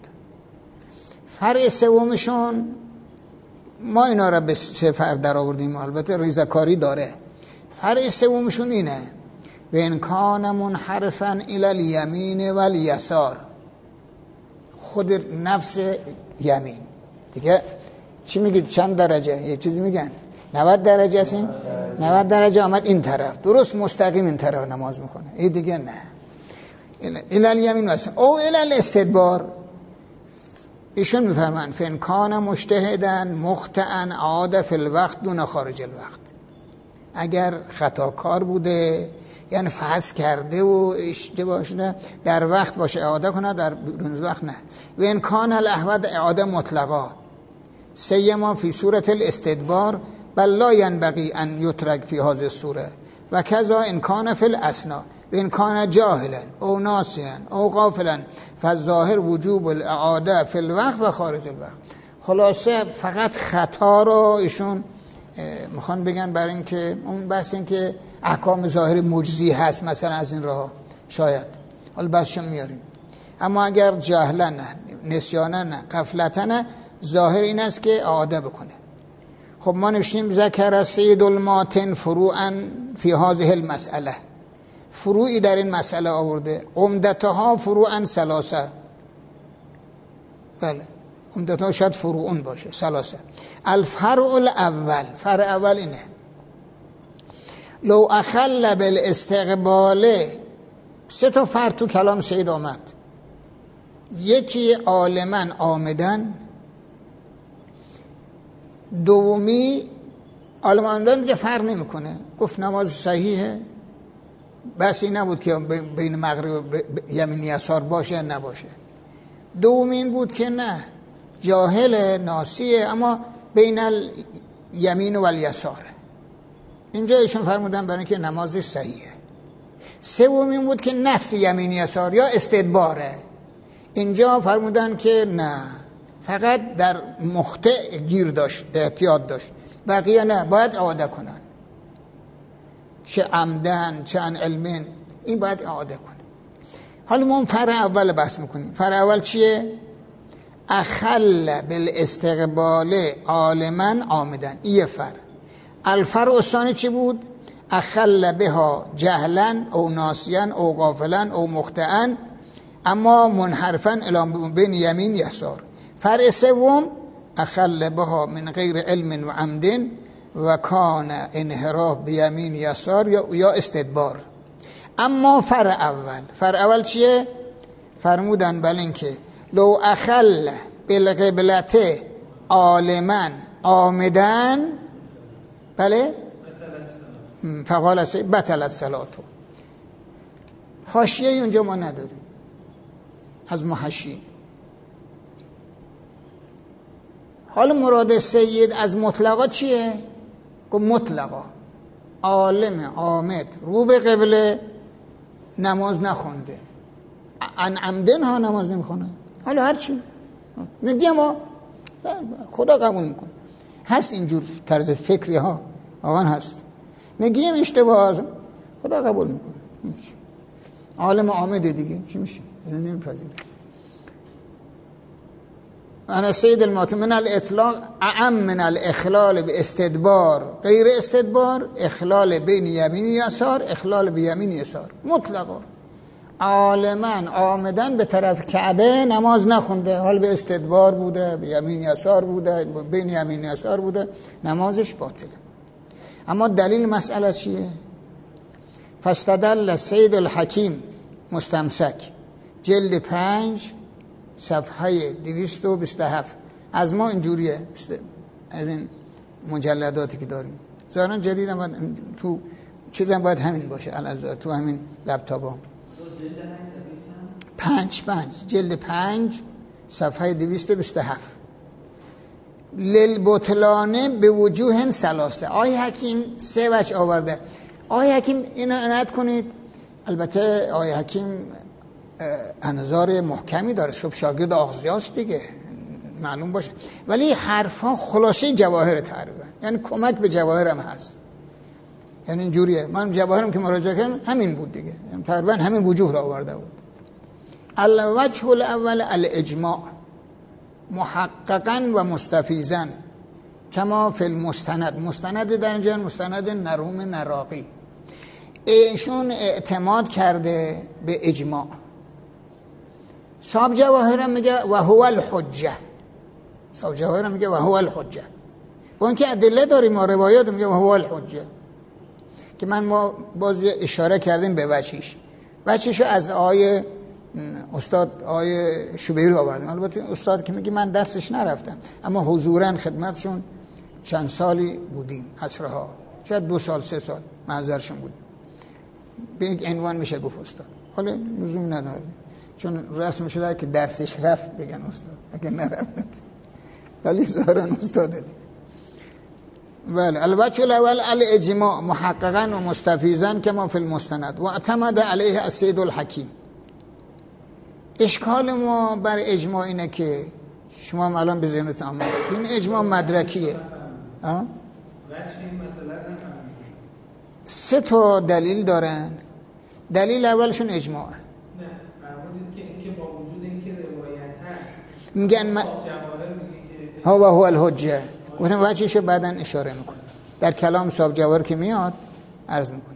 فرع سومشون ما اینا را به سه فرع در آوردیم، البته ریزکاری داره. فرع سومشون اینه و ان کان منحرفا الی الیمین و الیسار، خود نفس یمین دیگه چی میگید چند درجه؟ یه چیزی میگن 90 درجه است، 90 درجه آمد این طرف، درست مستقیم این طرف نماز میکنه، این دیگه نه. الی الیمین و او الی الاستدبار، ایشون میفرمان فان کان مجتهدا مخطئا عاد فی الوقت دون خارج الوقت، اگر خطاکار بوده یعنی فحص کرده و اشتباه شده در وقت باشه اعاده کنه، در بدون وقت نه. و ان کان الاحوط اعاده مطلقا سیما فی صورت الاستدبار بل لا ينبغي ان یترک فی هذه الصوره و کذا ان کان فی الاسنا و ان کان جاهلا او ناسیا او غافلا فالظاهر وجوب الاعاده فی الوقت و خارج الوقت. خلاصه فقط خطا رو ایشون میخوان بگن برای اینکه اون بحث این که احکام ظاهر مجزی هست مثلا از این راه شاید حالا بحثشون میاریم، اما اگر جهلا نه، نسیانا نه، غفلتا نه، ظاهر این است که اعاده بکنه. خب ما نوشتیم ذکر سید الماتن فروعا فی هذه المسئله، فروعی در این مسئله آورده، عمدتها فروعا ثلاثه، بله عمدتها شاید فروعون باشه ثلاثه. الفرع الاول، فرع اول اینه لو اخل بالاستقبال، سه تا فرع تو کلام سید آمد، یکی عالما آمدن، دومی عالم آمدن دیگه فرق نمیکنه، گفت نماز صحیحه، بس این نبود که بین مغرب یمین یسار باشه نباشه. دومی این بود که نه جاهل ناسیه اما بین الیمین و الیسار، اینجا ایشون فرمودن برای اینکه نمازش صحیحه. سومی این بود که نفس یمین یسار یا استدباره، اینجا فرمودن که نه فقط در مخطئ گیر داشت، احتیاط داشت، بقیه نه باید اعاده کنن، چه عمدن چه عن علمین، این باید اعاده کنه. حالا ما فرع اول بحث میکنیم. فرع اول چیه؟ اخل بالاستقبال عالما آمدن، این یه فرع. الفرع الثانی چی بود؟ اخل بها جهلا او ناسیا او غافلا او مخطئا اما منحرفا الی بین یمین یسار. فرع سوم اخل بها من غیر علم و عمد و کان انحراف بیمین یسار یا استدبار. اما فرع اول چیه؟ فرمودن بل اینکه لو اخل بالقبلت عالما آمدن، بله فقال بطلت صلاتو. حاشیه اونجا ما نداریم از محشی. حالا مراد سید از مطلقا چیه؟ گفت مطلقا عالم عامد رو به قبله نماز نخونده، عن عمدن ها نماز نمیخونه، حالا هرچی میگم خدا قبول میکنه. هست اینجور طرز فکری ها واقعا هست، میگیم اشتباه خدا قبول میکنه، عالم عامده دیگه چی میشه؟ نمیپذیره. انا سید المات من الاطلاق اعم من الاخلال به استدبار غیر استدبار، اخلال بین یمین یسار، اخلال به یمین یسار، مطلقا عالماً آمدن به طرف کعبه نماز نخونده، حال به استدبار بوده، به یمین یسار بوده، بین یمین یسار بوده، نمازش باطله. اما دلیل مسئله چیه؟ فاستدل سید الحکیم مستمسک جلد 5 صفحه 227. از ما اینجوریه، از این مجلداتی که داریم ظاهرا جدیدم باید تو چیزم باید همین باشه، الازهر تو همین لپتاپام 5 جلد 5 صفحه 227. للبطلانه به وجوه ثلاثه. آقای حکیم 3 وجه آورده. آقای حکیم اینو عنایت کنید، البته آقای حکیم انظار محکمی داره، شب شاگرد آغزیاست دیگه، معلوم باشه، ولی حرفا خلاصه جواهر تقریبا، یعنی کمک به جواهرم هست. یعنی اینجوریه، من جواهرم که مراجعه کردم همین بود دیگه، یعنی تقریبا همین وجوه را آورده بود. الوجه الاول الاجماع محققا و مستفیضا کما فی المستند. مستند در اینجا مستند نروم نراقی، ایشون اعتماد کرده به اجماع. صاحب جواهرم میگه و هو الحجه، صاحب جواهرم میگه و هو الحجه، با اینکه ادله داریم ما روایات میگه و هو الحجه، که ما باز اشاره کردیم به وجهش از آیه استاد آیه شبیری آوردیم. البته استاد که میگه من درسش نرفتم، اما حضوراً خدمتشون چند سالی بودیم، عصرها شاید 2 سال 3 سال معذرشون بودیم. به یک عنوان میشه گفت استاد، حالا لزوم نداره چون رسم شده که درسش رفت بگن استاد، اگه نرفت ولی ظاهراً استاده دیگه. بله. الوجه الاول الاجماع محققا و مستفیضا کما فی المستند و اعتمد علیه السید الحکیم. اشکال ما بر اجماع اینه که شما هم الان به ذهنتون آمده که این اجماع مدرکیه. 3 تا دلیل دارن. دلیل اولشون اجماعه. نه فرمودید که اینکه با وجود اینکه روایت هست میگن ها و هو الحجه، گفتم وجهشو بعداً اشاره میکنه در کلام صاحب جواهر که میاد عرض میکنه.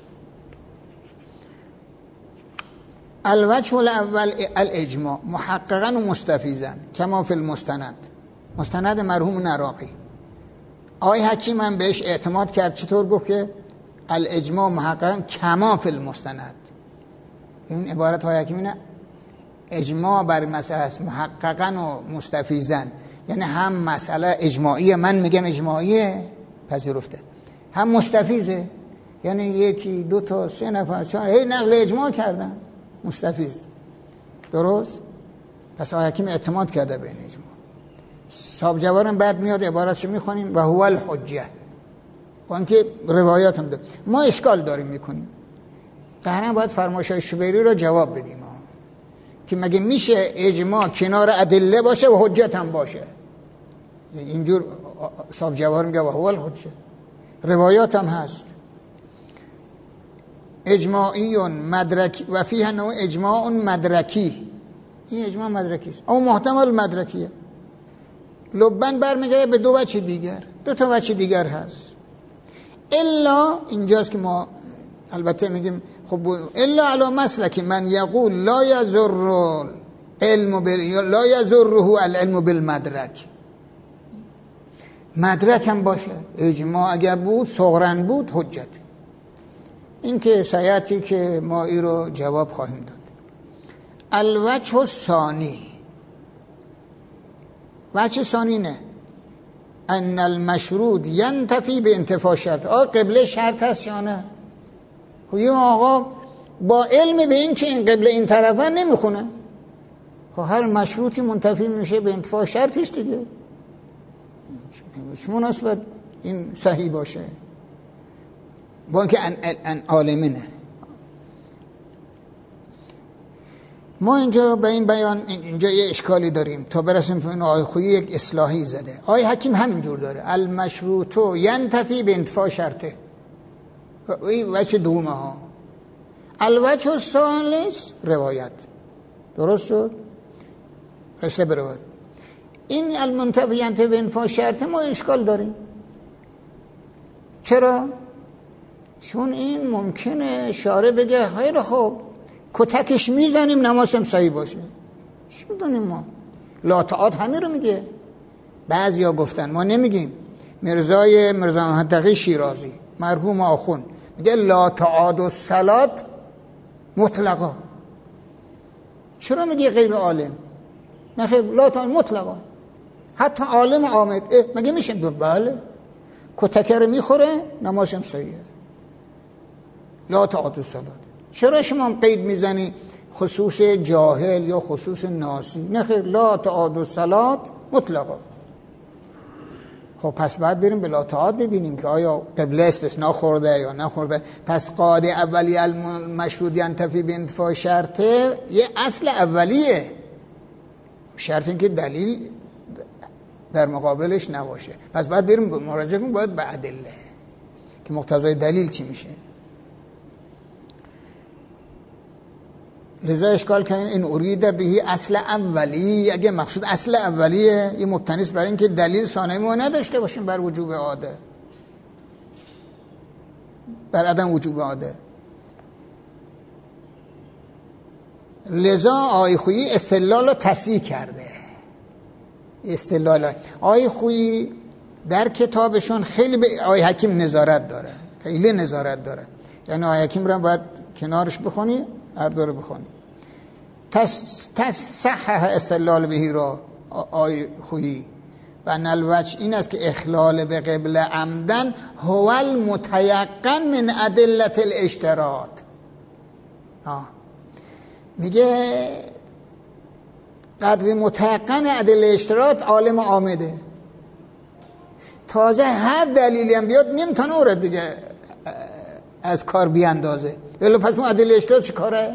الوجه الاول الاجماع محققا و مستفیضا کما فی المستند، مستند مرحوم نراقی. آقای حکیم هم بهش اعتماد کرد. چطور گفت که الاجماع محققا کما فی المستند؟ این عبارت های حکیم اینه، اجماع بر مسئله است محققا و مستفیضا، یعنی هم مسئله اجماعیه، من میگم اجماعیه پذیرفته، هم مستفیضه، یعنی 1 2 تا 3 نفر 4 هی نقل اجماع کردن، مستفیض. درست؟ پس آقای حکیم اعتماد کرده به این اجماع. صاحب جواهرم بعد میاد عبارتشو میخونیم و هو الحجه، با اینکه روایات هم داره. ما اشکال داریم میکنیم، قهرن باید فرمایش‌های شبیری رو جواب بدیم که مگه میشه اجماع کنار ادله باشه و حجت هم باشه؟ اینجور صاحب جواهر میگه و هو الحجه، روایات هم هست. اجماعی مدرکی و فیه نوع اجماع مدرکی، این اجماع مدرکی است او محتمل مدرکیه. لبن برمیگه به 2 وجه دیگر، 2 تا وجه دیگر هست. الا اینجاست که ما البته میگیم خب الا علی مسلک من یقول لا یضر علم لا یضره العلم بالمدرک. مدرک هم باشه، اجماع اگر بود صغرن بود حجت. این که سیاتی که ما ای رو جواب خواهیم داد. الوجه الثانی، وجه ثانی نه ان المشروط ینتفی به انتفاء شرط. قبله شرط هست یا نه؟ خب آقا با علم به این که این قبله این طرفه نمیخونه، خب هر مشروطی منتفی میشه به انتفاع شرطش دیگه، چه مناسبت این صحیح باشه با اینکه ان عالمینه. ما اینجا به این بیان اینجا یه اشکالی داریم تا برسیم به این آقای خویی یک اصلاحی زده. آقای حکیم همینجور داره المشروطو ینتفی به انتفاع شرطه، این وجه دومه ها. الوجه الثالث روایت. درست شد؟ رسته به روایت. این المنتفی ینتفی به انتفاع شرطه ما اشکال داریم. چرا؟ چون این ممکنه شارع بگه خیلی خوب کتکش میزنیم نمازم صحیح باشه. چی میدونیم ما؟ لاطعات همین رو میگه. بعضیا گفتن، ما نمیگیم. مرزا محمد تقی شیرازی مرحوم آخوند میگه لا تعاد الصلاة مطلقا. چرا میگه غیر عالم؟ نه خیر، لا تعاد مطلقا. حتی عالم عامد مگه میشه؟ بله، کتک رو میخوره نمازم صحیحه. لا تعاد الصلاة. چرا شما قید میزنی خصوص جاهل یا خصوص ناسی؟ نه خیر، لا تعاد الصلاة مطلقا. خب پس بعد بریم به لا تعاد ببینیم که آیا قبله استثناء خورده یا نخورده. پس قاعده اولی المشروط ینتفی بانتفاء شرطه یه اصل اولیه، شرط این که دلیل در مقابلش نباشه. پس بعد بریم مراجعه کنیم باید به ادله که مقتضای دلیل چی میشه. لذا اشکال کنیم این ارید بهی اصل اولی. اگه مقصود اصل اولیه، یه مبتنیست برای این که دلیل ثانوی ما نداشته باشیم بر وجوب عاده، بر عدم وجوب عاده. لذا آقای خویی استدلال رو تصحیح کرده. استدلال آقای خویی در کتابشون خیلی به آقای حکیم نظارت داره، خیلی نظارت داره. یعنی آقای حکیم رو باید کنارش بخونی، هر دوره بخونی. صحح استدلال بهی را آقای خویی و نلوچ این است که اخلال به قبله عمدن هو المتیقن من ادلت الاشتراط. میگه قدر متیقن ادله اشتراط عالم عامده. تازه هر دلیلی هم بیاد نمیتونه او را دیگه از کار بیاندازه. ولی پس ما ادله اشتراط چی کاره؟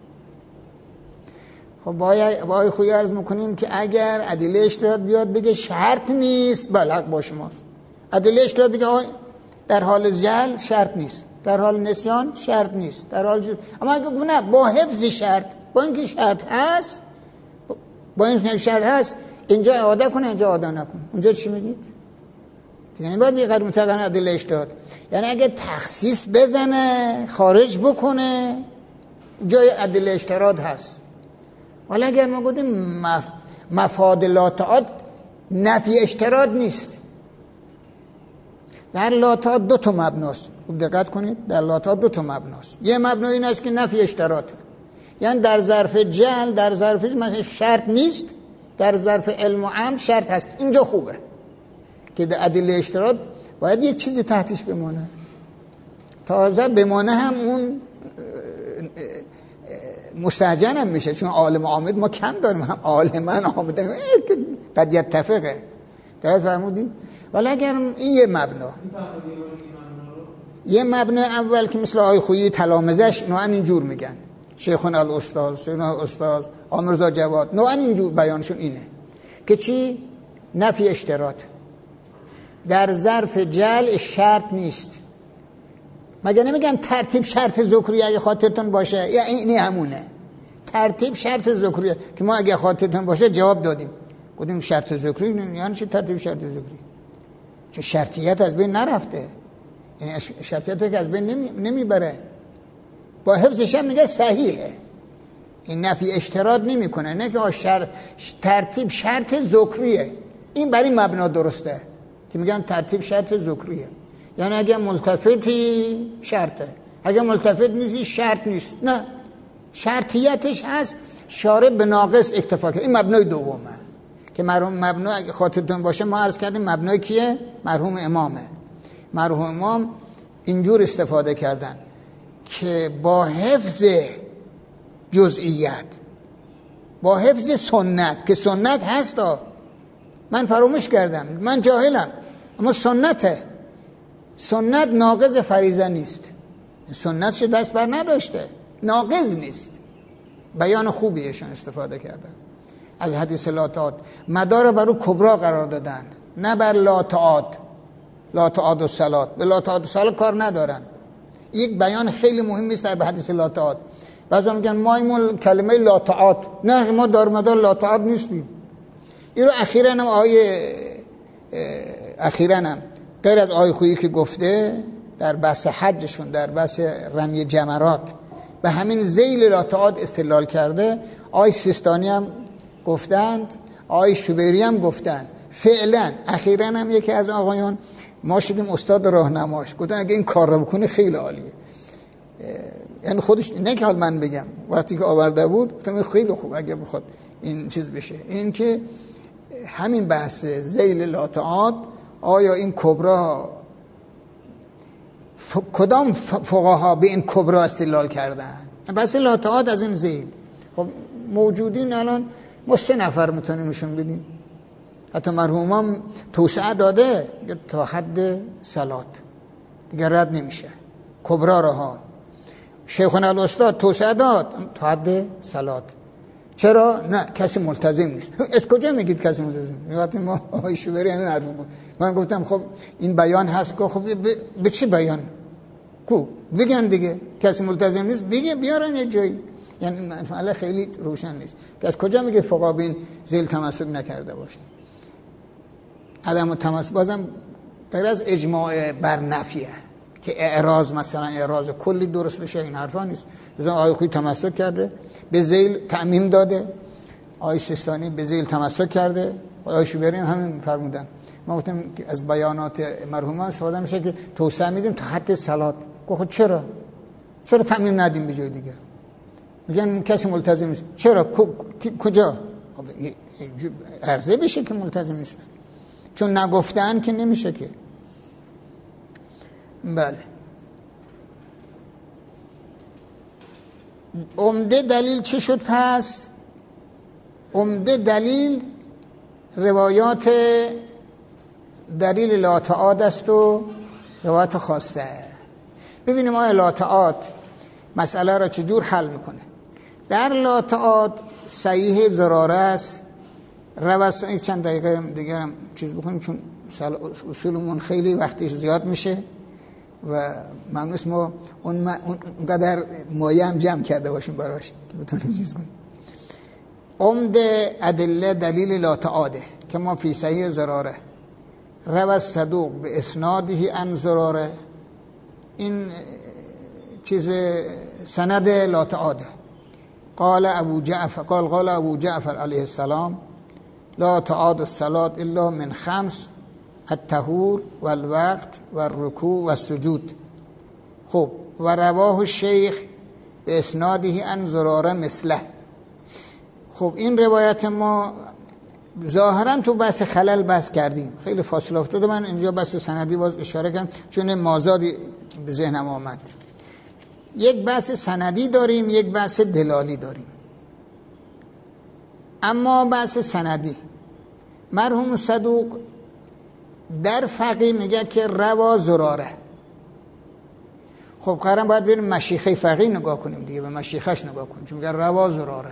خب با خویی عرض میکنیم که اگر ادله اشتراط بیاد بگه شرط نیست، بله حق با شماست. ادله اشتراط بگه در حال جهل شرط نیست، در حال نسیان شرط نیست، در حال اما اگه نه با حفظ شرط، با اینکه شرط هست، با این شرط هست اینجا اعاده کنه اینجا اعاده نکنه، اونجا چی میگید؟ یعنی باید بیقدر متقن ادله اشتراط. یعنی اگه تخصیص بزنه خارج بکنه جای ادله اشتراط هست. ولی اگر ما گفتیم مفاد لا تعاد نفی اشتراط نیست. در لا تعاد دو تا مبناست. خوب دقت کنید، در لا تعاد دو تا مبناست. یه مبنا این است که نفی اشتراطه، یعنی در ظرف جهل، در ظرف مثلا شرط نیست، در ظرف علم و عمل شرط هست. اینجا خوبه که در ادله اشتراط باید یک چیزی تحتش بمانه. تازه بمانه هم اون مستهجن هم میشه، چون عالم عامد ما کم داریم، هم عالمان عامد قد یتفقه. درست فرمودی؟ ولی اگر این یه مبنا اول که مثل آقای خویی تلامذه‌اش نوعا اینجور میگن، شیخنا الاستاذ، شیخنا الاستاذ آمرزا جواد، نوعا اینجور بیانشون اینه که چی؟ نفی اشتراط در ظرف جل شرط نیست. مگه نمیگن ترتیب شرط ذکری اگه خاطرتون باشه؟ یا اینی همونه ترتیب شرط ذکری که ما اگه خاطرتون باشه جواب دادیم، گفتیم شرط ذکری یعنی چه ترتیب شرط ذکری؟ که شرطیت از بین نرفته، یعنی شرطیت که از بین نمیبره، با حفظش هم میگه صحیحه. این نفی اشتراط نمیکنه، نه که ترتیب شرط ذکریه. این برای مبنا درسته که میگن ترتیب شرط ذکریه، یعنی اگه ملتفتی شرطه، اگه ملتفت نیستی شرط نیست. نه، شرطیتش هست، شارع به ناقص اکتفا کرد. این مبنای دومه که مبنا اگه خاطرتون باشه ما عرض کردیم مبنای کیه؟ مرحوم امامه. مرحوم امام اینجور استفاده کردن که با حفظ جزئیات، با حفظ سنت، که سنت هست من فراموش کردم، من جاهلم، اما سنته. سنت ناقض فریضه نیست، سنتش دست بر نداشته، ناقض نیست. بیان خوبیشون استفاده کردن از حدیث لا تعاد، مدار بر او کبرا قرار دادن، نه بر لا تعاد. لا تعاد الصلاة، به لا تعاد الصلاة کار ندارن. یک بیان خیلی مهمی است در حدیث لا تعاد. بعضی میگن ما کلمه لا تعاد، نه ما دار مدار لا تعاد نیستیم. این رو اخیراً هم غیر از آقای خویی که گفته در بحث حجشون، در بحث رمی جمرات به همین ذیل لا تعاد استدلال کرده. آقای سیستانی هم گفتند، آقای شوبری هم گفتند. فعلا اخیراً هم یکی از آقایان ما شدیم استاد راهنماش، گفتن اگه این کار رو بکنه خیلی عالیه. یعنی خودش نه که حال من بگم، وقتی که آورده بود گفتم خیلی خوب اگه بخواد این چیز بشه. این که همین بحث ذیل لا تعاد، آیا این کبرا کدام فقها به این کبرا استدلال کردن؟ بحث لا تعاد از این ذیل. خب موجودین الان ما 3 نفر میتونیم نشون بدیم، حتی مرحوم هم توسعه داده تا حد صلات دیگه رد نمیشه کبرا رها. شیخنا الاستاد توسعه داد تا حد صلات. چرا؟ نه کسی ملتزم نیست. از کجا میگید کسی ملتزم؟ وقتی ما آقای شوبری همین حرف بود، من گفتم خب این بیان هست که خب به چه بیان کو بگن دیگه، کسی ملتزم نیست بگه بیارن یه جایی. یعنی مسئله خیلی روشن نیست که از کجا میگه فقها به این ذیل تمسک نکرده باشه. عدم تمسک بازم غیر از اجماع بر نفیه که اعراض مثلا اعراض کلی درست بشه، این حرفا نیست. مثلا آقای خویی تمسک کرده به ذیل تعمیم داده، آقای سیستانی به ذیل تمسک کرده، آقای شوبری هم همین فرمودن. ما گفتم از بیانات مرحومان استفاده میشه که توسعه میدیم تا حد صلات. خب چرا تعمیم ندیم به جای دیگه؟ میگن کسی ملتزم نیست. چرا؟ کجا؟ عرضه بشه که ملتزم نیستن، چون نگفتن که نمیشه که. بله. عمده دلیل چه شد پس؟ عمده دلیل روایات دلیل لا تعاد است و روایات خاصه. ببینیم آیا لا تعاد مسئله را چجور حل میکنه. در لا تعاد صحیح ضراره است. یک چند دقیقه دیگر هم چیز بکنیم چون اصولمون خیلی وقتش زیاد میشه و ممنون است ما اونقدر مایه هم جمع کرده باشیم براش که بتونیم چیز کنیم. عمده ادله دلیل لا تعاده که ما فی صحیح ضراره روى صدوق به اسناده عن ضراره، این چیز سند لا تعاده. قال ابو جعفر علیه السلام لا تعاد الصلاة الا من 5 الطهور والوقت والرکوع والسجود. خب و رواه الشیخ به اسناده عن زراره مثله. خب این روایت ما ظاهرا تو بحث خلل بحث کردیم، خیلی فاصله افتاده. من اینجا بحث سندی باز اشاره کردم چون مازادی به ذهنم آمد. یک بحث سندی داریم، یک بحث دلالی داریم. اما بحث سندی مرحوم صدوق در فقیه میگه که روا زراره. خب قرار باید بریم مشیخه فقیه نگاه کنیم دیگه، به مشیخش نگاه کنیم چون میگه روا زراره.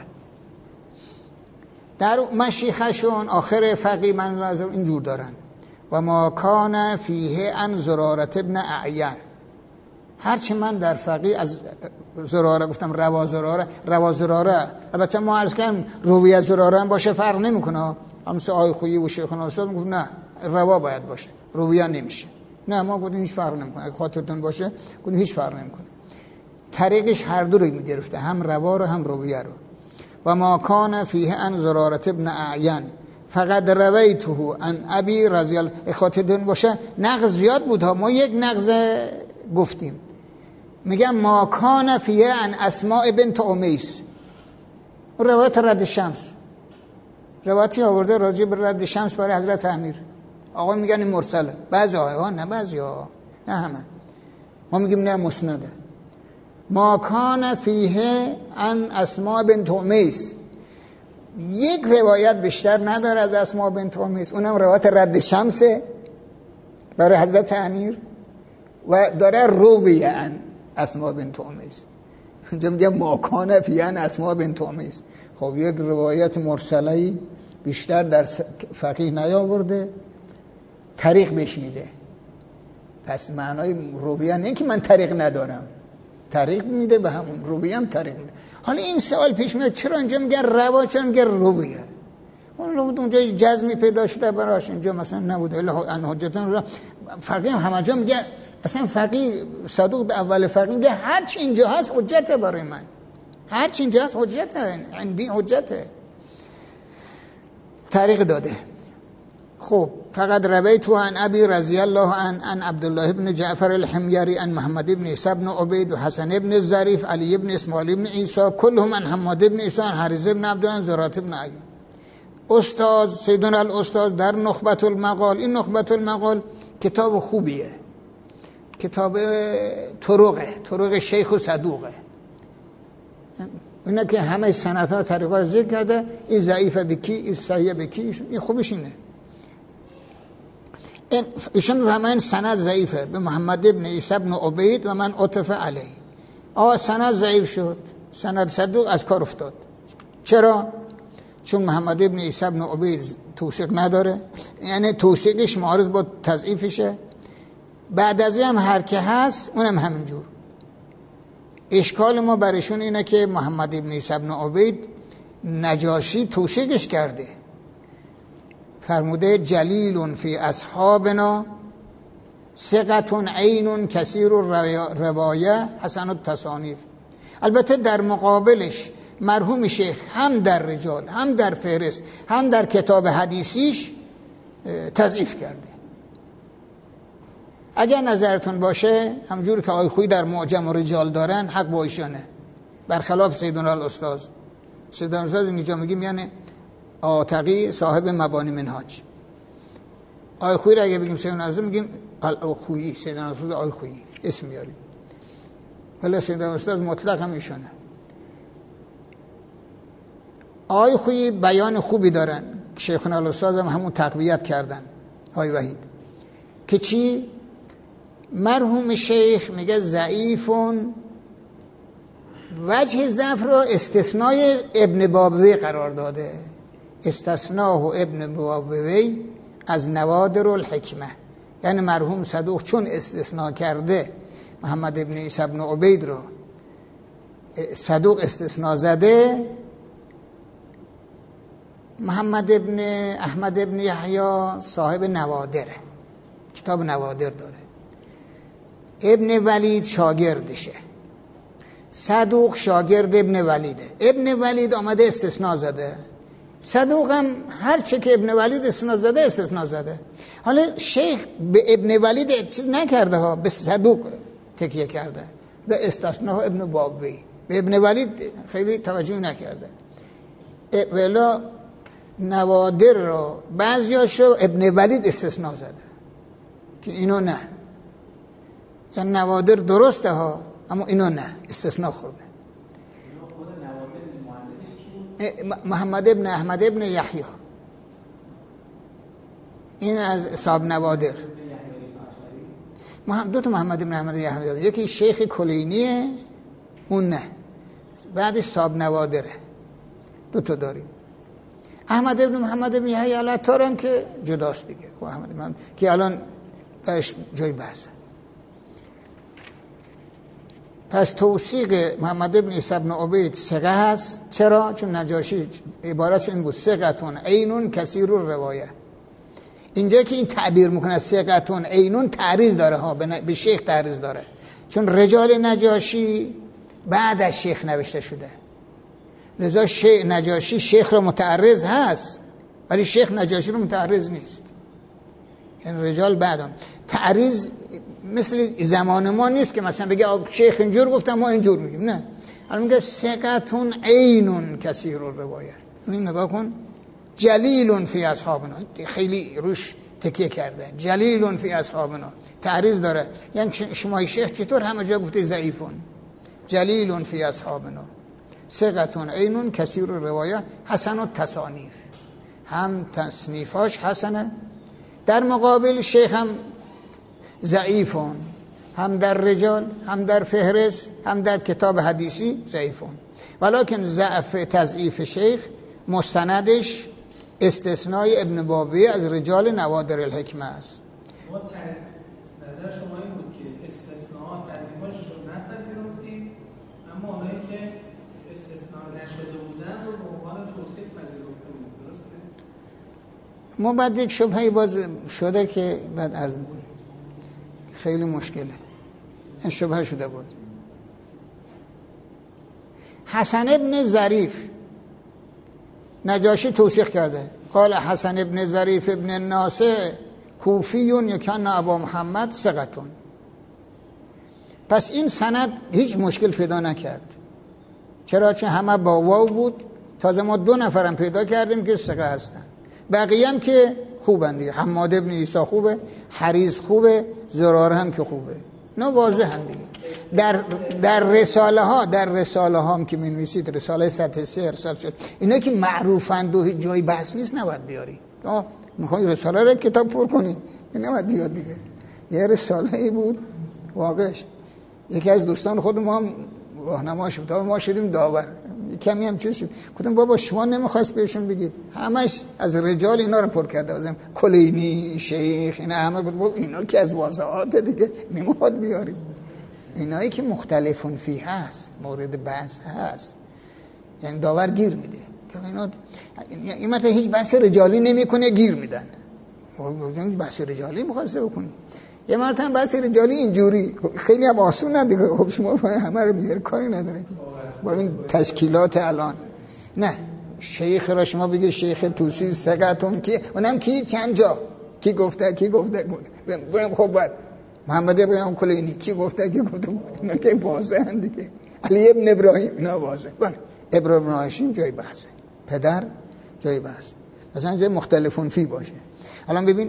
در مشیخشون آخر فقیه من لازم اینجور دارن و ما کان فیه عن زرارت ابن اعین. هرچی من در فقیه از زراره گفتم روا زراره، البته ما عرض کردم رویه زراره هم باشه فرق نمیکنه. همسه آقای خویی و شیخ الاستاد میگفت نه روا باید باشه، رویه نمیشه. نه ما گفتیم هیچ فرق نمیکنه، اگه خاطرتون باشه گفتیم هیچ فرق نمیکنه. طریقش هر دو رو میگرفته، هم روا رو هم رویه رو. و ما کان فیه عن زرارت ابن اعین فقط رویته عن ابی رضی الله. خاطرتون باشه نقض زیاد بود ها، ما یک نقض گفتیم. میگم ما کان فیه عن اسماء بنت امیس، روایت رد شمس، روایتی آورده راجع به رد شمس برای حضرت امیر. آقا میگن این مرسله، بعضی ها نه، بعضی ها نه، همه ما میگیم نه مسنده. ما کان فیه عن اسماء بنت امیس، یک روایت بیشتر نداره از اسماء بنت امیس، اونم روایت رد شمسه برای حضرت امیر و داره رویه عن اسماء بنت امیس. اونجا میگه ما کان فیه عن اسماء بنت امیس. خب یک روایت مرسله‌ای بیشتر در فقیه نیاورده، طریق بهش میده. پس معنای رویه نه که من طریق ندارم، طریق میده به همون، رویه هم طریق میده. حالا این سوال پیش میاد چرا اینجا میگه روا، چرا میگه رویه؟ اونجا جزمی پیدا شده براش، اینجا مثلا نبوده. الا ان حجتن فقیه همه جا میگه اصلا فقیه صدوق اول فقیه میگه هر چی اینجا هست حجته برای من، هر چی اینجا هست حجته، عندی حجته. طریق داده. خب فقط رویت عن ابی رضی الله عنه عن عبدالله بن جعفر الحميري عن محمد بن عيسى بن عبید و حسن بن الظریف علی بن اسماعیل بن عیسی كلهم عن حماد بن عیسی عن حارث بن عبد الله زرات بن عیون. استاد سیدنا الاستاد در نخبة المقال، این نخبة المقال کتاب خوبیه، کتاب طرق شیخ و صدوقه، اینا که همه سندها طریقا ذکر کرده، این ضعیفه بکی، این صحیح بکی، این خوبش اینه. ایشون فهمن سند ضعیفه به محمد ابن عیسی بن عبید و من عطف علیه. سند ضعیف شد، سند صدوق از کار افتاد. چرا؟ چون محمد ابن عیسی بن عبید توثیق نداره، یعنی توثیقش معارض با تضعیفشه. بعد از این هم هر که هست اونم همینجور. اشکال ما برشون اینه که محمد ابن عیسی بن عبید نجاشی توثیقش کرده، فرموده جلیل فی اصحابنا ثقة عین کثیر الروایه حسن التصانیف. البته در مقابلش مرحوم شیخ هم در رجال، هم در فهرست، هم در کتاب حدیثیش تضعیف کرده. اگر نظرتون باشه همجور که آقای خویی در معجم و رجال دارن حق با ایشانه، برخلاف سیدنا الاستاذ. سیدنا الاستاذ اینجا میگیم یعنی آتقی صاحب مبانی منهاج. آقای خویی را اگه بگیم سیدنا الاستاذ میگیم خویی، سیدنا الاستاذ آقای خویی اسم میاریم، ولی سیدنا الاستاذ مطلق هم ایشانه. آقای خویی بیان خوبی دارن، شیخنا الاستاذ هم همون تقویت کردن، آقای وحید، که چی؟ مرحوم شیخ میگه ضعیفون، وجه ضعف را استثنای ابن بابوی قرار داده، استثناه ابن بابوی از نوادر الحکمه. یعنی مرحوم صدوق چون استثناء کرده محمد ابن عیسی بن عبید رو صدوق استثناء زده، محمد ابن احمد ابن یحیی صاحب نوادره، کتاب نوادر داره، ابن ولید شاگردشه، صدوق شاگرد ابن ولیده، ابن ولید آمده استثناء زده، صدوق هم هر چه که ابن ولید استثناء زده استثناء زده. حالا شیخ به ابن ولید چیز نکرده ها، به صدوق تکیه کرده، به استثناء ابن بابوی، به ابن ولید خیلی توجه نکرده. ولی نوادر رو بعضیاشو ابن ولید استثناء زده که اینو نه، یعنی نوادر درسته ها اما اینو نه، استثناء خورده. محمد ابن احمد ابن یحیی، این از اصحاب نوادر. دو تا محمد ابن احمد یحیی، یکی شیخ کلینیه اون نه، بعدش صاحب نوادره، دو تا داریم. احمد ابن محمد ابن یحیی العطار هم که جداست دیگه، خب احمد ابن که الان درش جای بحثه. پس توثیق محمد ابن عیسی بن عبید ثقه هست. چرا؟ چون نجاشی عبارتش این بود ثقة عین کثیر الروایه. اینجا که این تعبیر میکنه ثقة عین تعریض داره ها، به شیخ تعریض داره، چون رجال نجاشی بعد از شیخ نوشته شده، لذا نجاشی شیخ رو متعرض هست ولی شیخ نجاشی رو متعرض نیست. این رجال بعدم تعریض مثل زمان ما نیست که مثلا بگه شیخ اینجور گفتم ما اینجور میگیم، نه، الان میگه ثقة عین کثیر الروایه. این نگاه کن، جلیل فی اصحابنا، خیلی روش تکیه کرده، جلیل فی اصحابنا تعریض داره. یعنی شما شیخ چطور همه جا گفته ضعیفون؟ جلیل فی اصحابنا ثقة عین کثیر الروایه حسن التصانیف، هم تصنیفاش حسنه، در مقابل شیخ هم ضعیفون، هم در رجال، هم در فهرست، هم در کتاب حدیثی ضعیفون. ولیکن ضعف تضعیف شیخ مستندش استثنای ابن بابوی از رجال نوادر الحکمه است. نظر شما این بود که استثناءات تضعیفاش رو نپذیرفتید، اما اونایی که استثناء نشده بودن رو به عنوان توصیف پذیرفته بود، درسته؟ ما بعد یک شبهه‌ای باز شده که بعد عرض می‌کنیم. خیلی مشکله، این شبهه شده بود. حسن ابن ظریف نجاشی توثیق کرده، قال حسن ابن ظریف ابن الناصع کوفیون یکان ابا محمد ثقتون. پس این سند هیچ مشکل پیدا نکرد. چرا؟ چون همه با واو بود. تازه ما 2 نفرم پیدا کردیم که ثقه هستن، بقیه هم که خوبن دیگه. حماد ابن عیسی خوبه، حریز خوبه، زراره هم که خوبه، نه واضح هم دیگه. در رساله ها هم که می‌نویسید، رساله سطح 3 ارسال شد، اینا که معروفند و جای بحث نیست نباید بیاری. میخوای رساله رو کتاب پر کنی، این نباید بیاد دیگه. یه رساله ای بود واقعش، یکی از دوستان خود ما هم راهنماش بود، ما شدیم داور، کمی هم چیز شد، گفتم بابا شما نمیخواست بهشون بگید، همش از رجال اینا رو پر کرده بودم، کلینی، شیخ، اینا همه بود. اینا که از واضحات دیگه نمیخواد بیاری، اینایی که مختلفون فیه هست، مورد بحث هست، یعنی داور گیر میده که اینا این مثلا هیچ بحث رجالی نمیکنه، گیر میدن. بحث رجالی میخواسته بکنی، یه مرتبه بحث رجالی اینجوری خیلی هم آسون ندیگه. خب شما همه رو میاره، کاری نداره با این تشکیلات الان. نه شیخ را شما بگید شیخ توسی ثقتون کی، اونم کی چند جا کی گفته بگم. خب بعد محمد ابن کلینی کی گفته اینا که واضحه دیگه. علی ابن ابراهیم اینا واضحه. ابراهیم هاشم جای بحثه، پدر جای بحث، مثلا جای مختلفون فی باشه. الان ببین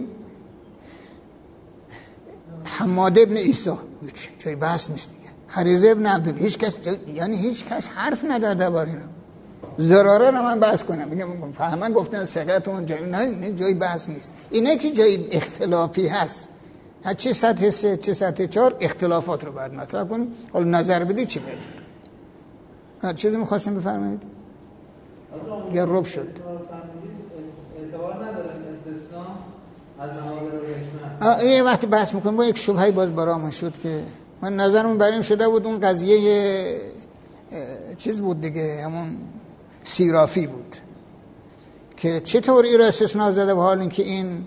حماد ابن عیسی جای بحث نیست دیگه. حریز ابن عبدالله هیچ کس حرف نداره درباره اینا. زراره رو من بحث کنم میگم فهمن گفتن ثقتون جای بحث نیست. اینا که جای اختلافی هست، چه سطح 3 چه سطح 4 اختلافات رو باید مطرح کنیم. حالا نظر بدی چی بهتر. هر چیزی می‌خواستم بفرمایید؟ یا رب شد. اعتبار نداره استثناء از نظر رسمه. یه وقتی بحث می‌کنم با یک شبهه‌ای باز برام شد که من نظرم بر این شده بود اون قضیه چیز بود دیگه، همون سیرافی بود که چطور این را استثناء زده به حال اینکه این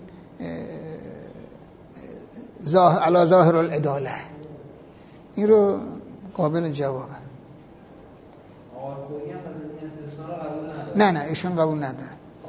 علی ظاهر العداله، این رو قابل جوابه. نه ایشون قبول نداره.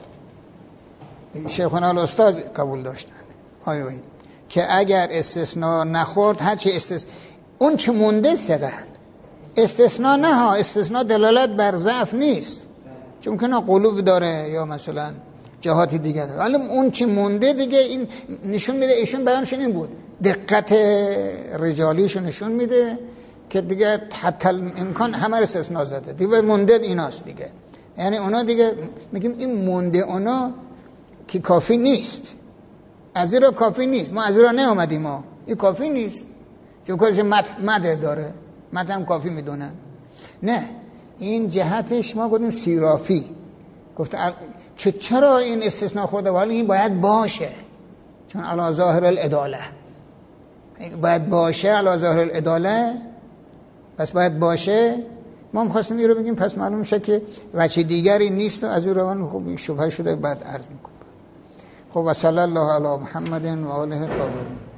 شیخنا الاستاد قبول داشتن که اگر استثناء نخورد هرچی اون چه مونده ثقه. استثناء نه ها، استثناء دلالت بر ضعف نیست، چون که قلوب داره یا مثلا جهاتی دیگه داره. ولی اون چه مونده دیگه این نشون میده، ایشون بیانشون این بود، دقت رجالیشو نشون میده که دیگه حتی امکان همه رو استثناء زده دیگه، مونده ایناست دیگه. یعنی اونا دیگه میگیم این مونده اونا که کافی نیست، از این را کافی نیست، ما از این را نیامدیم، ما این کافی نیست چون کارش مده داره، مده هم کافی میدونن. نه این جهتش ما گفتیم سیرافی، گفت چرا این استثناء خورده، ولی این باید باشه چون علی ظاهر العداله، باید باشه علی ظاهر العداله، پس باید باشه. ما می‌خواستیم این رو بگیم، پس معلوم میشه که وجه دیگری نیست و از این روان خوب شبهه شده بعد عرض میکنم. خب و صلی الله علی محمد و آله الطاهرین.